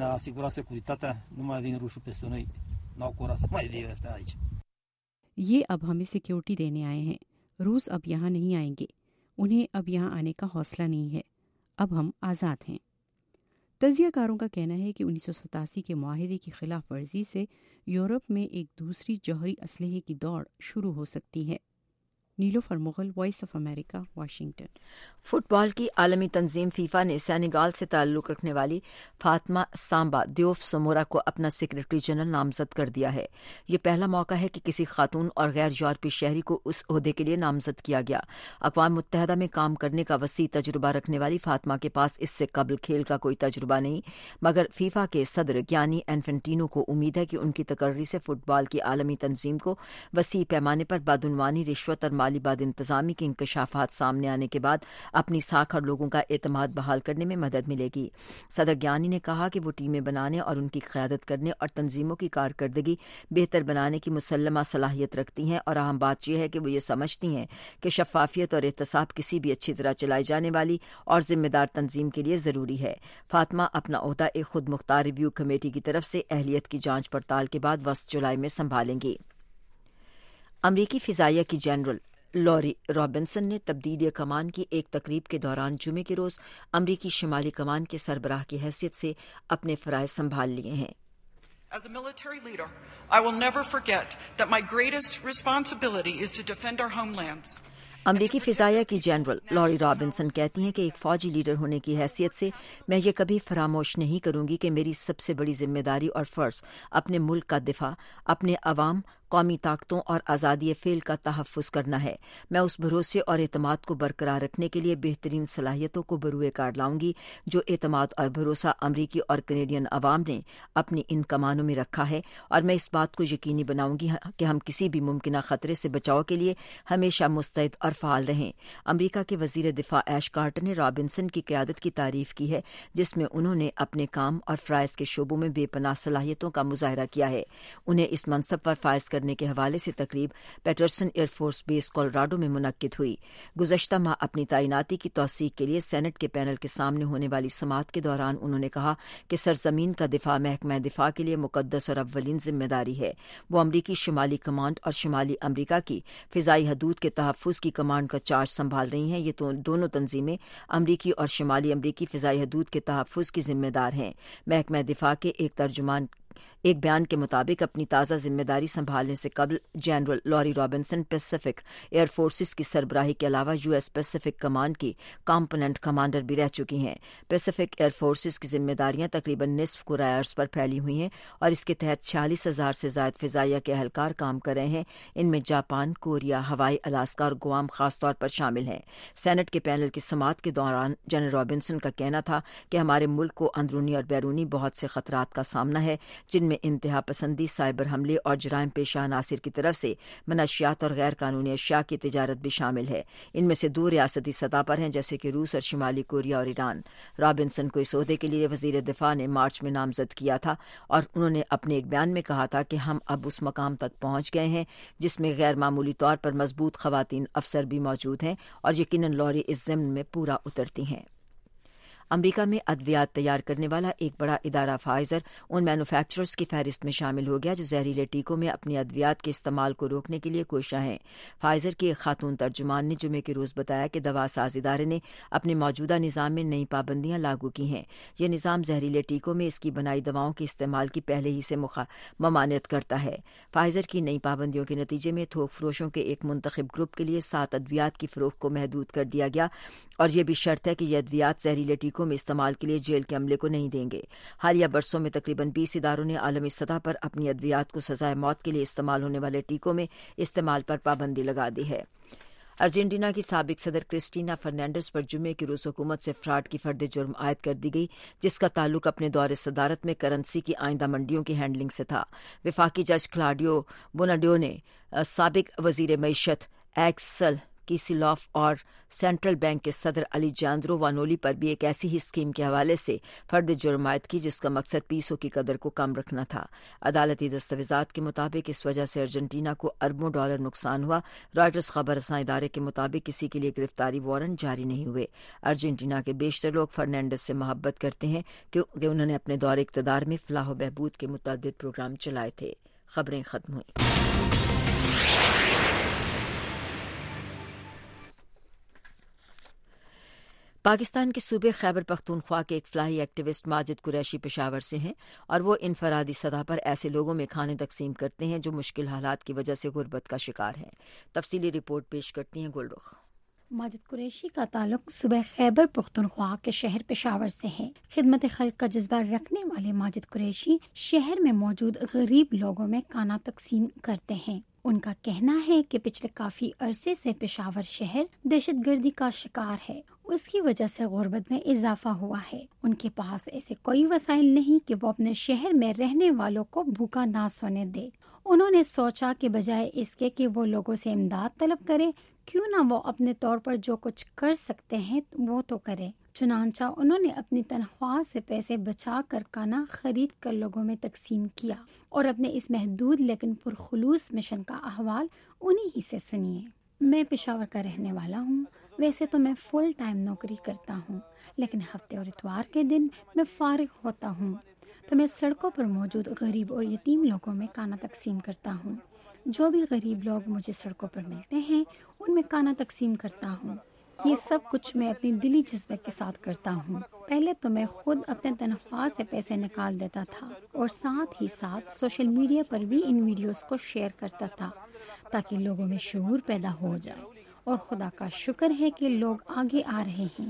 [SPEAKER 20] یہ اب ہمیں سیکیورٹی دینے آئے ہیں. روس اب یہاں نہیں آئیں گے. انہیں اب یہاں آنے کا حوصلہ نہیں ہے. اب ہم آزاد ہیں. تجزیہ کاروں کا کہنا ہے کہ انیس سو ستاسی کے معاہدے کی خلاف ورزی سے یورپ میں ایک دوسری جوہری اسلحے کی دوڑ شروع ہو سکتی ہے. Nilofar Mughal, voice of America, Washington.
[SPEAKER 1] Football کی عالمی تنظیم فیفا نے سینیگال سے تعلق رکھنے والی فاطمہ سامبا دیوف سمورا کو اپنا سیکرٹری جنرل نامزد کر دیا ہے. یہ پہلا موقع ہے کہ کسی خاتون اور غیر یورپی شہری کو اس عہدے کے لیے نامزد کیا گیا. اقوام متحدہ میں کام کرنے کا وسیع تجربہ رکھنے والی فاطمہ کے پاس اس سے قبل کھیل کا کوئی تجربہ نہیں، مگر فیفا کے صدر گیانی انفینٹینو کو امید ہے کہ ان کی تقرری سے فٹ بال کی عالمی تنظیم کو وسیع پیمانے پر بدعنوانی، رشوت اور مالی بد انتظامی کے انکشافات سامنے آنے کے بعد اپنی ساکھ اور لوگوں کا اعتماد بحال کرنے میں مدد ملے گی. صدر گیانی نے کہا کہ وہ ٹیمیں بنانے اور ان کی قیادت کرنے اور تنظیموں کی کارکردگی بہتر بنانے کی مسلمہ صلاحیت رکھتی ہیں، اور اہم بات یہ ہے کہ وہ یہ سمجھتی ہیں کہ شفافیت اور احتساب کسی بھی اچھی طرح چلائی جانے والی اور ذمہ دار تنظیم کے لیے ضروری ہے. فاطمہ اپنا عہدہ ایک خود مختار ریویو کمیٹی کی طرف سے اہلیت کی جانچ پڑتال کے بعد وسط جولائی میں سنبھالیں گی. امریکی فضائیہ کی جنرل لوری رابنسن نے تبدیلی کمان کی ایک تقریب کے دوران جمعے کے روز امریکی شمالی کمان کے سربراہ کی حیثیت سے اپنے فرائض سنبھال لیے ہیں.
[SPEAKER 22] As a military leader, I will never forget that my greatest responsibility is to defend our homelands.
[SPEAKER 1] امریکی فضائیہ کی جنرل لوری رابنسن کہتی ہیں کہ ایک فوجی لیڈر ہونے کی حیثیت سے میں یہ کبھی فراموش نہیں کروں گی کہ میری سب سے بڑی ذمہ داری اور فرض اپنے ملک کا دفاع، اپنے عوام، قومی طاقتوں اور آزادی فعل کا تحفظ کرنا ہے۔ میں اس بھروسے اور اعتماد کو برقرار رکھنے کے لیے بہترین صلاحیتوں کو بروئے کار لاؤں گی جو اعتماد اور بھروسہ امریکی اور کینیڈین عوام نے اپنی ان کمانوں میں رکھا ہے، اور میں اس بات کو یقینی بناؤں گی کہ ہم کسی بھی ممکنہ خطرے سے بچاؤ کے لیے ہمیشہ مستعد اور فعال رہیں۔ امریکہ کے وزیر دفاع ایش کارٹر نے رابنسن کی قیادت کی تعریف کی ہے، جس میں انہوں نے اپنے کام اور فرائض کے شعبوں میں بے پناہ صلاحیتوں کا مظاہرہ کیا ہے۔ انہیں اس منصب پر فائز کرنے کے حوالے سے تقریب Peterson air force base Colorado میں منعقد ہوئی۔ گزشتہ ماہ اپنی تعیناتی کی توثیق کے لیے سینٹ کے پینل کے سامنے ہونے والی سماعت کے دوران انہوں نے کہا کہ سرزمین کا دفاع محکمہ دفاع کے لیے مقدس اور اولین ذمہ داری ہے۔ وہ امریکی شمالی کمانڈ اور شمالی امریکہ کی فضائی حدود کے تحفظ کی کمانڈ کا چارج سنبھال رہی ہیں۔ یہ تو دونوں تنظیمیں امریکی اور شمالی امریکی فضائی حدود کے تحفظ کی ذمہ دار ہیں۔ محکمہ دفاع کے ایک ترجمان ایک بیان کے مطابق اپنی تازہ ذمہ داری سنبھالنے سے قبل جنرل لوری رابنسن پیسیفک ایئر فورسز کی سربراہی کے علاوہ یو ایس پیسیفک کمانڈ کی کمپوننٹ کمانڈر بھی رہ چکی ہیں۔ پیسیفک ایئر فورسز کی ذمہ داریاں تقریباً نصف کرۂ ارض پر پھیلی ہوئی ہیں اور اس کے تحت چھیالیس ہزار سے زائد فضائیہ کے اہلکار کام کر رہے ہیں۔ ان میں جاپان، کوریا، ہوائی، الاسکا اور گوام خاص طور پر شامل ہیں۔ سینٹ کے پینل کی سماعت کے دوران جنرل رابنسن کا کہنا تھا کہ ہمارے ملک کو اندرونی اور بیرونی بہت سے خطرات کا سامنا ہے، جن میں انتہا پسندی، سائبر حملے اور جرائم پیشہ عناصر کی طرف سے منشیات اور غیر قانونی اشیاء کی تجارت بھی شامل ہے۔ ان میں سے دو ریاستی سطح پر ہیں جیسے کہ روس اور شمالی کوریا اور ایران۔ رابنسن کو اس عہدے کے لیے وزیر دفاع نے مارچ میں نامزد کیا تھا اور انہوں نے اپنے ایک بیان میں کہا تھا کہ ہم اب اس مقام تک پہنچ گئے ہیں جس میں غیر معمولی طور پر مضبوط خواتین افسر بھی موجود ہیں اور یقیناً لوری اس ضمن میں پورا اترتی ہیں۔ امریکہ میں ادویات تیار کرنے والا ایک بڑا ادارہ فائزر ان مینوفیکچررز کی فہرست میں شامل ہو گیا جو زہریلے ٹیکوں میں اپنی ادویات کے استعمال کو روکنے کے لیے کوشاں ہیں۔ فائزر کی ایک خاتون ترجمان نے جمعے کے روز بتایا کہ دوا ساز ادارے نے اپنے موجودہ نظام میں نئی پابندیاں لاگو کی ہیں۔ یہ نظام زہریلے ٹیکوں میں اس کی بنائی دواؤں کے استعمال کی پہلے ہی سے ممانعت کرتا ہے۔ فائزر کی نئی پابندیوں کے نتیجے میں تھوک فروشوں کے ایک منتخب گروپ کے لیے سات ادویات کی فروخت کو محدود کر دیا گیا اور یہ بھی شرط ہے کہ یہ ادویات زہریلے ٹیکوں میں استعمال کے لیے جیل کے عملے کو نہیں دیں گے۔ حالیہ برسوں میں تقریباً بیس اداروں نے عالمی سطح پر اپنی ادویات کو سزائے موت کے لیے استعمال ہونے والے ٹیکوں میں استعمال پر پابندی لگا دی ہے۔ ارجنٹینا کی سابق صدر کرسٹینا فرنانڈیز پر جمعے کی روز حکومت سے فراڈ کی فرد جرم عائد کر دی گئی جس کا تعلق اپنے دور صدارت میں کرنسی کی آئندہ منڈیوں کی ہینڈلنگ سے تھا۔ وفاقی جج کلاڈیو بوناڈیو نے سابق وزیر معیشت ایکسل کیسیلوف اور سینٹرل بینک کے صدر الیجاندرو وانولی پر بھی ایک ایسی ہی اسکیم کے حوالے سے فرد جرم عائد کی جس کا مقصد پیسوں کی قدر کو کم رکھنا تھا۔ عدالتی دستاویزات کے مطابق اس وجہ سے ارجنٹینا کو اربوں ڈالر نقصان ہوا۔ رائٹرز خبر رساں ادارے کے مطابق کسی کے لیے گرفتاری وارنٹ جاری نہیں ہوئے۔ ارجنٹینا کے بیشتر لوگ فرنانڈیز سے محبت کرتے ہیں کیونکہ انہوں نے اپنے دور اقتدار میں فلاح و بہبود کے متعدد پروگرام چلائے تھے۔ خبریں ختم ہوئیں۔ پاکستان کے صوبے خیبر پختونخوا کے ایک فلاحی ایکٹیوسٹ ماجد قریشی پشاور سے ہیں اور وہ انفرادی سطح پر ایسے لوگوں میں کھانے تقسیم کرتے ہیں جو مشکل حالات کی وجہ سے غربت کا شکار ہیں۔ تفصیلی رپورٹ پیش کرتی ہیں گلرخ۔
[SPEAKER 4] ماجد قریشی کا تعلق صوبہ خیبر پختونخوا کے شہر پشاور سے ہے۔ خدمت خلق کا جذبہ رکھنے والے ماجد قریشی شہر میں موجود غریب لوگوں میں کھانا تقسیم کرتے ہیں۔ ان کا کہنا ہے کہ پچھلے کافی عرصے سے پشاور شہر دہشت گردی کا شکار ہے، اس کی وجہ سے غربت میں اضافہ ہوا ہے۔ ان کے پاس ایسے کوئی وسائل نہیں کہ وہ اپنے شہر میں رہنے والوں کو بھوکا نہ سونے دے۔ انہوں نے سوچا کہ بجائے اس کے کہ وہ لوگوں سے امداد طلب کرے، کیوں نہ وہ اپنے طور پر جو کچھ کر سکتے ہیں وہ تو کرے۔ چنانچہ انہوں نے اپنی تنخواہ سے پیسے بچا کر کھانا خرید کر لوگوں میں تقسیم کیا اور اپنے اس محدود لیکن پرخلوص مشن کا احوال انہی ہی سے سنیے۔ میں پشاور کا رہنے والا ہوں۔ ویسے تو میں فل ٹائم نوکری کرتا ہوں، لیکن ہفتے اور اتوار کے دن میں فارغ ہوتا ہوں تو میں سڑکوں پر موجود غریب اور یتیم لوگوں میں کھانا تقسیم کرتا ہوں۔ جو بھی غریب لوگ مجھے سڑکوں پر ملتے ہیں ان میں کھانا تقسیم کرتا ہوں۔ یہ سب کچھ میں اپنی دلی جذبے کے ساتھ کرتا ہوں۔ پہلے تو میں خود اپنے تنخواہ سے پیسے نکال دیتا تھا اور ساتھ ہی ساتھ سوشل میڈیا پر بھی ان ویڈیوز کو شیئر کرتا تھا تاکہ لوگوں میں شعور پیدا ہو جائے، اور خدا کا شکر ہے کہ لوگ آگے آ رہے ہیں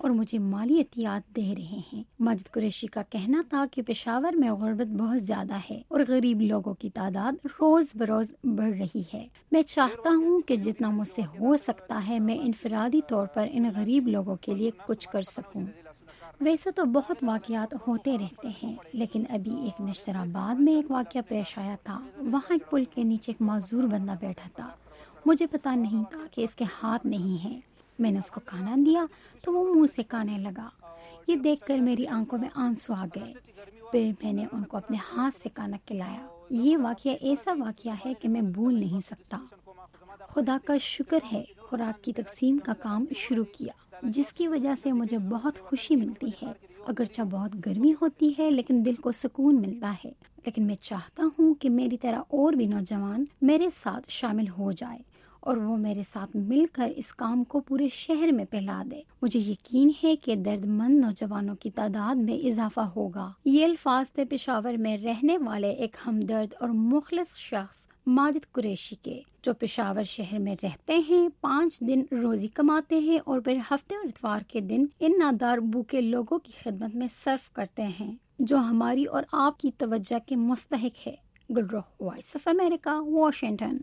[SPEAKER 4] اور مجھے مالی عطیات دے رہے ہیں۔ ماجد قریشی کا کہنا تھا کہ پشاور میں غربت بہت زیادہ ہے اور غریب لوگوں کی تعداد روز بروز بڑھ رہی ہے۔ میں چاہتا ہوں کہ جتنا مجھ سے ہو سکتا ہے میں انفرادی طور پر ان غریب لوگوں کے لیے کچھ کر سکوں۔ ویسے تو بہت واقعات ہوتے رہتے ہیں، لیکن ابھی ایک نشتر آباد میں ایک واقعہ پیش آیا تھا۔ وہاں ایک پل کے نیچے ایک معذور بندہ بیٹھا تھا۔ مجھے پتا نہیں تھا کہ اس کے ہاتھ نہیں ہیں۔ میں نے اس کو کھانا دیا تو وہ منہ سے کھانے لگا۔ یہ دیکھ کر میری آنکھوں میں آنسو آ گئے۔ پھر میں نے ان کو اپنے ہاتھ سے کھانا کھلایا۔ یہ واقعہ ایسا واقعہ ہے کہ میں بھول نہیں سکتا۔ خدا کا شکر ہے خوراک کی تقسیم کا کام شروع کیا، جس کی وجہ سے مجھے بہت خوشی ملتی ہے۔ اگرچہ بہت گرمی ہوتی ہے لیکن دل کو سکون ملتا ہے۔ لیکن میں چاہتا ہوں کہ میری طرح اور بھی نوجوان میرے ساتھ شامل ہو جائے اور وہ میرے ساتھ مل کر اس کام کو پورے شہر میں پھیلا دے۔ مجھے یقین ہے کہ درد مند نوجوانوں کی تعداد میں اضافہ ہوگا۔ یہ الفاظ تھے پشاور میں رہنے والے ایک ہمدرد اور مخلص شخص ماجد قریشی کے، جو پشاور شہر میں رہتے ہیں، پانچ دن روزی کماتے ہیں اور پھر ہفتے اور اتوار کے دن ان نادار بھوکے لوگوں کی خدمت میں صرف کرتے ہیں، جو ہماری اور آپ کی توجہ کے مستحق ہے۔ Gulrukh, voice of America, Washington.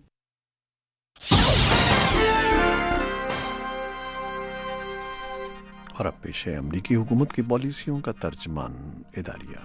[SPEAKER 5] اور اب پیش ہے امریکی حکومت کی پالیسیوں کا ترجمان اداریہ۔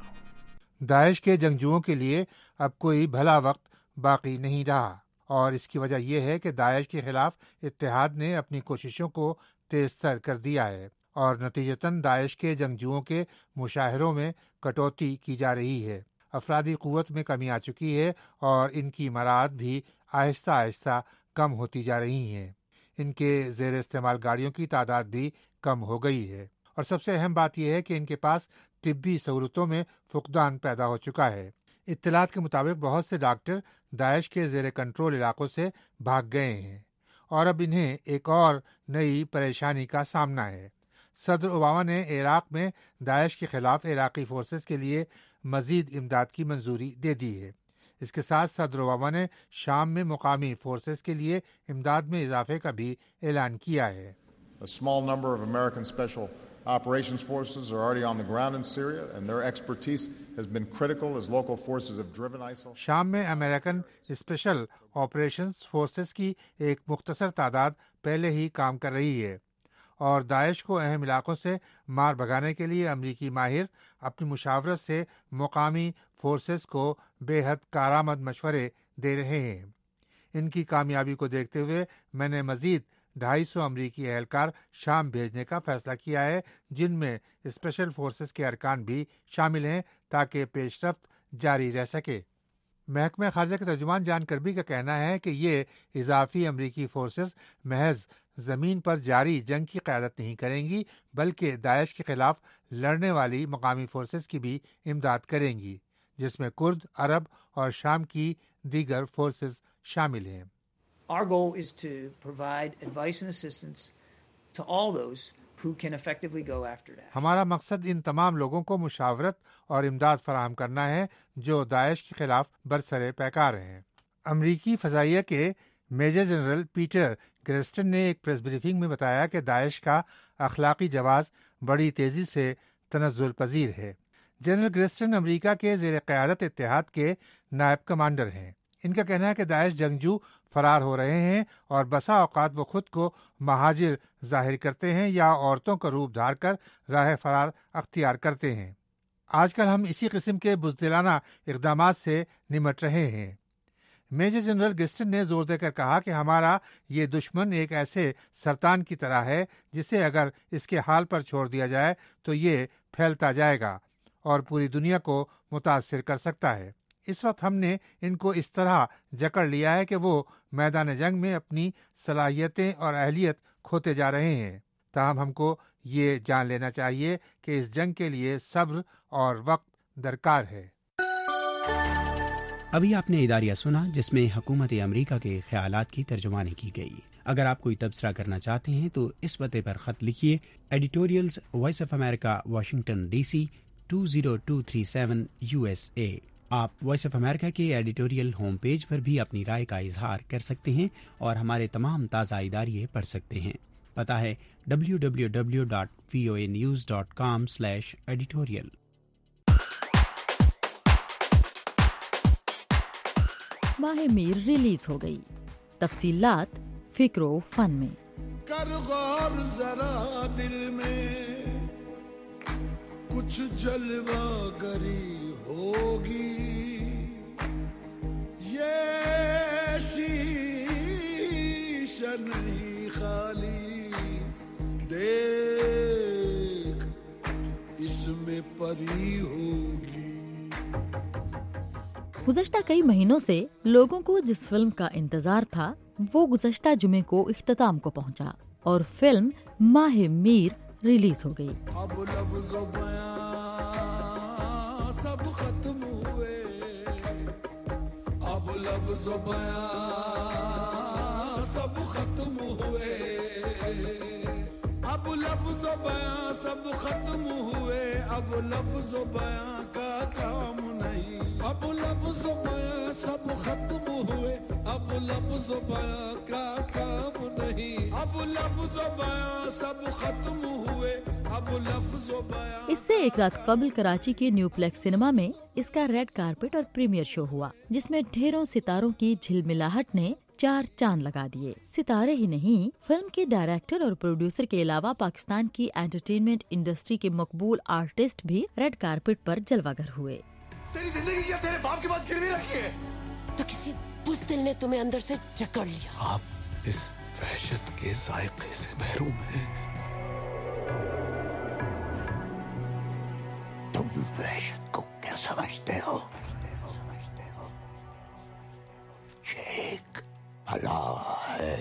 [SPEAKER 17] داعش کے جنگجوؤں کے لیے اب کوئی بھلا وقت باقی نہیں رہا، اور اس کی وجہ یہ ہے کہ داعش کے خلاف اتحاد نے اپنی کوششوں کو تیز تر کر دیا ہے، اور نتیجتاً داعش کے جنگجوؤں کے مشاہروں میں کٹوتی کی جا رہی ہے۔ افرادی قوت میں کمی آ چکی ہے اور ان کی مراعات بھی آہستہ آہستہ کم ہوتی جا رہی ہیں۔ ان کے زیر استعمال گاڑیوں کی تعداد بھی کم ہو گئی ہے، اور سب سے اہم بات یہ ہے کہ ان کے پاس طبی سہولتوں میں فقدان پیدا ہو چکا ہے۔ اطلاعات کے مطابق بہت سے ڈاکٹر داعش کے زیر کنٹرول علاقوں سے بھاگ گئے ہیں، اور اب انہیں ایک اور نئی پریشانی کا سامنا ہے۔ صدر اوباما نے عراق میں داعش کے خلاف عراقی فورسز کے لیے مزید امداد کی منظوری دے دی ہے۔ اس کے ساتھ صدر اوباما نے شام میں مقامی فورسز کے لیے امداد میں اضافے کا بھی اعلان کیا ہے۔
[SPEAKER 6] A small number of American special operations forces are already on the ground in Syria, and their expertise has been critical as local forces have driven ISIL.
[SPEAKER 17] شام میں امریکن اسپیشل آپریشنز فورسز کی ایک مختصر تعداد پہلے ہی کام کر رہی ہے، اور داعش کو اہم علاقوں سے مار بھگانے کے لیے امریکی ماہر اپنی مشاورت سے مقامی فورسز کو بے حد کارآمد مشورے دے رہے ہیں۔ ان کی کامیابی کو دیکھتے ہوئے میں نے مزید ڈھائی سو امریکی اہلکار شام بھیجنے کا فیصلہ کیا ہے، جن میں اسپیشل فورسز کے ارکان بھی شامل ہیں، تاکہ پیش رفت جاری رہ سکے۔ محکمہ خارجہ کے ترجمان جان کربی کا کہنا ہے کہ یہ اضافی امریکی فورسز محض زمین پر جاری جنگ کی قیادت نہیں کریں گی، بلکہ داعش کے خلاف لڑنے والی مقامی فورسز کی بھی امداد کریں گی، جس میں کرد، عرب اور شام کی دیگر فورسز شامل ہیں۔
[SPEAKER 23] Our goal is to provide advice and assistance to all those who can effectively go after that.
[SPEAKER 17] ہمارا مقصد ان تمام لوگوں کو مشاورت اور امداد فراہم کرنا ہے جو داعش کے خلاف برسر پیکار ہیں۔ امریکی فضائیہ کے میجر جنرل پیٹر گریسٹن نے ایک پریس بریفنگ میں بتایا کہ داعش کا اخلاقی جواز بڑی تیزی سے تنزل پذیر ہے۔ جنرل گریسٹن امریکہ کے زیر قیادت اتحاد کے نائب کمانڈر ہیں۔ ان کا کہنا ہے کہ داعش جنگجو فرار ہو رہے ہیں اور بسا اوقات وہ خود کو مہاجر ظاہر کرتے ہیں یا عورتوں کا روپ دھار کر راہ فرار اختیار کرتے ہیں۔ آج کل ہم اسی قسم کے بزدلانہ اقدامات سے نمٹ رہے ہیں۔ میجر جنرل گسٹن نے زور دے کر کہا کہ ہمارا یہ دشمن ایک ایسے سرطان کی طرح ہے جسے اگر اس کے حال پر چھوڑ دیا جائے تو یہ پھیلتا جائے گا اور پوری دنیا کو متاثر کر سکتا ہے۔ اس وقت ہم نے ان کو اس طرح جکڑ لیا ہے کہ وہ میدان جنگ میں اپنی صلاحیتیں اور اہلیت کھوتے جا رہے ہیں، تاہم ہم کو یہ جان لینا چاہیے کہ اس جنگ کے لیے صبر اور وقت درکار ہے۔
[SPEAKER 24] ابھی آپ نے اداریہ سنا جس میں حکومت امریکہ کے خیالات کی ترجمانی کی گئی۔ اگر آپ کوئی تبصرہ کرنا چاہتے ہیں تو اس پتے پر خط لکھیے، editorials voice of America, Washington D C two zero two three seven U S A. آپ وائس آف امریکہ کے ایڈیٹوریل ہوم پیج پر بھی اپنی رائے کا اظہار کر سکتے ہیں اور ہمارے تمام تازہ اداریے پڑھ سکتے ہیں۔ पता है W W W dot V O A news dot com slash editorial.
[SPEAKER 2] Mah Mir release हो गई, तफसीलात फिक्रो फन में।
[SPEAKER 3] कर गौर जरा दिल में कुछ जलवागरी होगी, ये शीशा नहीं खाली, देख इसमें परी होगी।
[SPEAKER 2] गुज़श्ता कई महीनों से लोगों को जिस फिल्म का इंतजार था वो गुज़श्ता जुमे को इख्तिताम को पहुंचा और फिल्म माह मीर रिलीज हो गई।
[SPEAKER 3] अब लफ्ज़ो बयां सब खत्म हुए, अब लफ्ज़ो बयां सब खत्म हुए, अब लफ्ज़ो बयां सब खत्म हुए, अब लफ्ज़ो बयां का काम नहीं, अब लफ्ज़ो बयां सब खत्म हुए, अब लफ्ज़ो बयां का काम नहीं, अब लफ्ज़ो बयां सब खत्म हुए, अब लफ्ज़ो बयां।
[SPEAKER 2] इससे एक रात कबल कराची के न्यूप्लेक्स सिनेमा में इसका रेड कारपेट और प्रीमियर शो हुआ, जिसमें ढेरों सितारों की झिलमिलाहट ने चार चांद लगा दिए। सितारे ही नहीं, फिल्म के डायरेक्टर और प्रोड्यूसर के अलावा पाकिस्तान की एंटरटेनमेंट इंडस्ट्री के मकबूल आर्टिस्ट भी रेड कारपेट पर जलवागर हुए।
[SPEAKER 7] तेरी जिंदगी क्या तेरे बाप के पास गिरवी रखी है? तो किसी बुज़दिल ने तुम्हें अंदर से जकड़ लिया। आप इस वहशत के जायके से महरूम हैं। तुम वहशत को क्या समझते हो? एक भला है।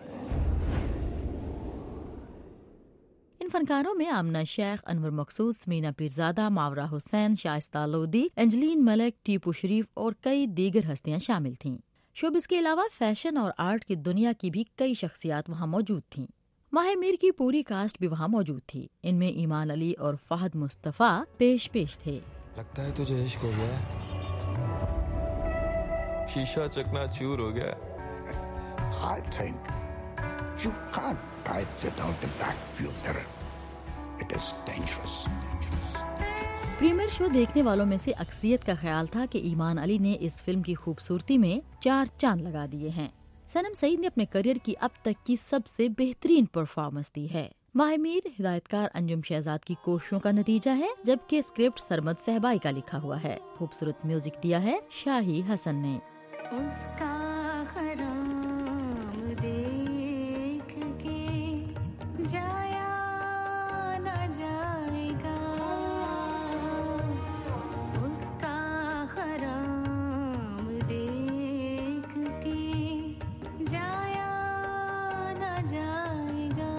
[SPEAKER 2] इन फनकारों में आमना शेख, अनवर मकसूद, मीना पीरजादा, मावरा हुसैन, शाइस्ता लोधी, एंजलीन मलिक, टीपू शरीफ और कई दीगर हस्तियां शामिल थीं। शोबिस के अलावा फैशन और आर्ट की दुनिया की भी कई शख्सियात वहां मौजूद थीं। माह मीर की पूरी कास्ट भी वहां मौजूद थी। इनमें ईमान अली और फहद मुस्तफा पेश पेश थे।
[SPEAKER 8] लगता है तुझे इश्क हो गया, शीशा चकनाचूर हो गया।
[SPEAKER 7] I think you can't type without the back view mirror. It is dangerous.
[SPEAKER 2] Premiere show देखने वालों में से अक्सरियत का ख्याल था कि ईमान अली ने इस फिल्म की खूबसूरती में चार चांद लगा दिए हैं। सनम सईद ने अपने करियर की अब तक की सबसे बेहतरीन परफॉर्मेंस दी है। माह मीर हिदायतकार अंजुम शहजाद की कोशिशों का नतीजा है, जबकि स्क्रिप्ट सरमद सहबाई का लिखा हुआ है। खूबसूरत म्यूजिक दिया है शाही हसन ने।
[SPEAKER 25] उसका खराम देख के जाया न जाएगा, उसका खराम देख के जाया न जाएगा।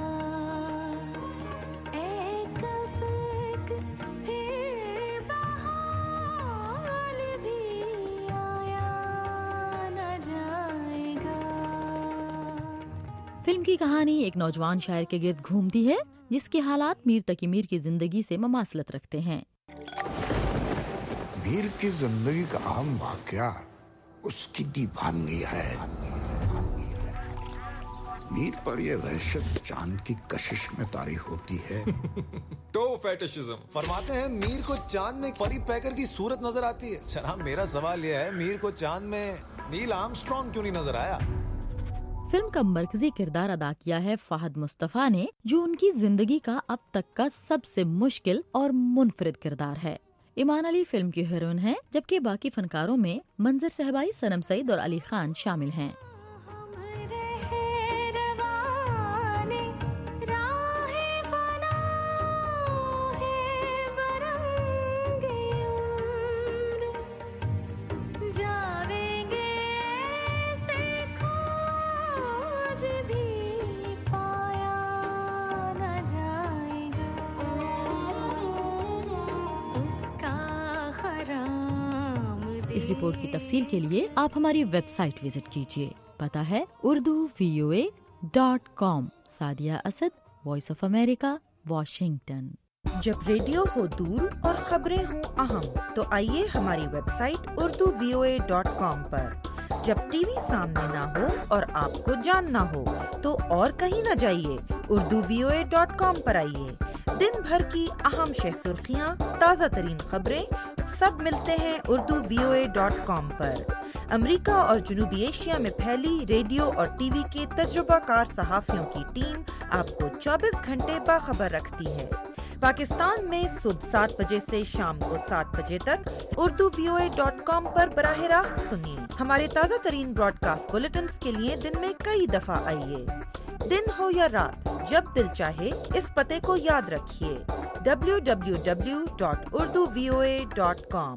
[SPEAKER 25] एक एक फिर बहाल भी आया न जाएगा।
[SPEAKER 2] फिल्म की कहानी एक नौजवान शायर के गिर्द घूमती है, जिसके हालात मीर तकी मीर की जिंदगी से ममासलत रखते हैं।
[SPEAKER 7] मीर की जिंदगी का अहम वाकया उसकी दीवानगी है। मीर पर यह वहशत चांद की कशिश में तारी होती है।
[SPEAKER 26] टो फेटिशिज्म फरमाते हैं मीर को चांद में परी पैकर की सूरत नजर आती है। जनाब मेरा सवाल यह है, मीर को चांद में नील आर्मस्ट्रॉन्ग क्यों नहीं नजर आया?
[SPEAKER 2] फिल्म का मरकजी किरदार अदा किया है फहद मुस्तफा ने, जो उनकी जिंदगी का अब तक का सबसे मुश्किल और मुनफरिद किरदार है। ईमान अली फिल्म की हीरोइन है, जबकि बाकी फनकारों में मंजर सहबाई, सनम सईद और अली खान शामिल हैं। इस रिपोर्ट की तफसील के लिए आप हमारी वेबसाइट विजिट कीजिए। पता है Urdu V O A dot com. Sadia Asad, voice of America, Washington.
[SPEAKER 27] जब रेडियो हो दूर और खबरें हो अहम, तो आइए हमारी website Urdu V O A dot com पर। जब टीवी सामने ना हो और आपको जानना हो, तो और कहीं न जाइए, Urdu V O A dot کام پر آئیے. دن بھر کی اہم شہ سرخیاں، تازہ ترین خبریں سب ملتے ہیں Urdu V O A dot کام پر. امریکہ اور جنوبی ایشیا میں پھیلی ریڈیو اور ٹی وی کے تجربہ کار صحافیوں کی ٹیم آپ کو چوبیس گھنٹے باخبر رکھتی ہے. پاکستان میں صبح سات بجے سے شام کو سات بجے تک Urdu V O A dot کام پر براہ راست سنیے. ہمارے تازہ ترین براڈ کاسٹ بلیٹنز کے لیے دن میں کئی دفعہ آئیے. دن ہو یا رات، جب دل چاہے اس پتے کو یاد رکھیے: W W W dot Urdu V O A dot com.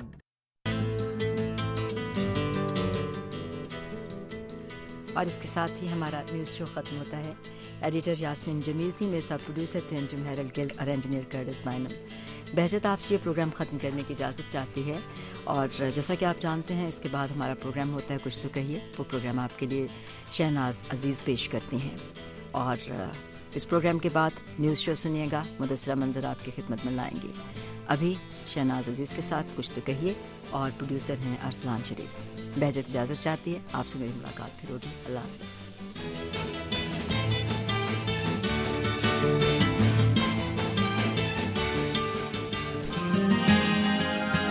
[SPEAKER 1] اور اس کے ساتھ ہی ہمارا نیوز شو ختم ہوتا ہے. ایڈیٹر یاسمین جمیل تھی، میرے ساتھ پروڈیوسر تھے انجم ہیرل گل اور انجینئر کرٹس بائنم. بہجت آپ سے یہ پروگرام ختم کرنے کی اجازت چاہتی ہے، اور جیسا کہ آپ جانتے ہیں اس کے بعد ہمارا پروگرام ہوتا ہے کچھ تو کہیے. وہ پروگرام آپ کے لیے شہناز عزیز پیش کرتی ہیں، اور اس پروگرام کے بعد نیوز شو سنیے گا. مدثرہ منظر آپ کی خدمت میں لائیں گے. ابھی شہناز عزیز کے ساتھ کچھ تو کہیے، اور پروڈیوسر ہیں ارسلان شریف. بہجت اجازت چاہتی ہے، آپ سے میری ملاقات پھر ہوگی. اللہ حافظ.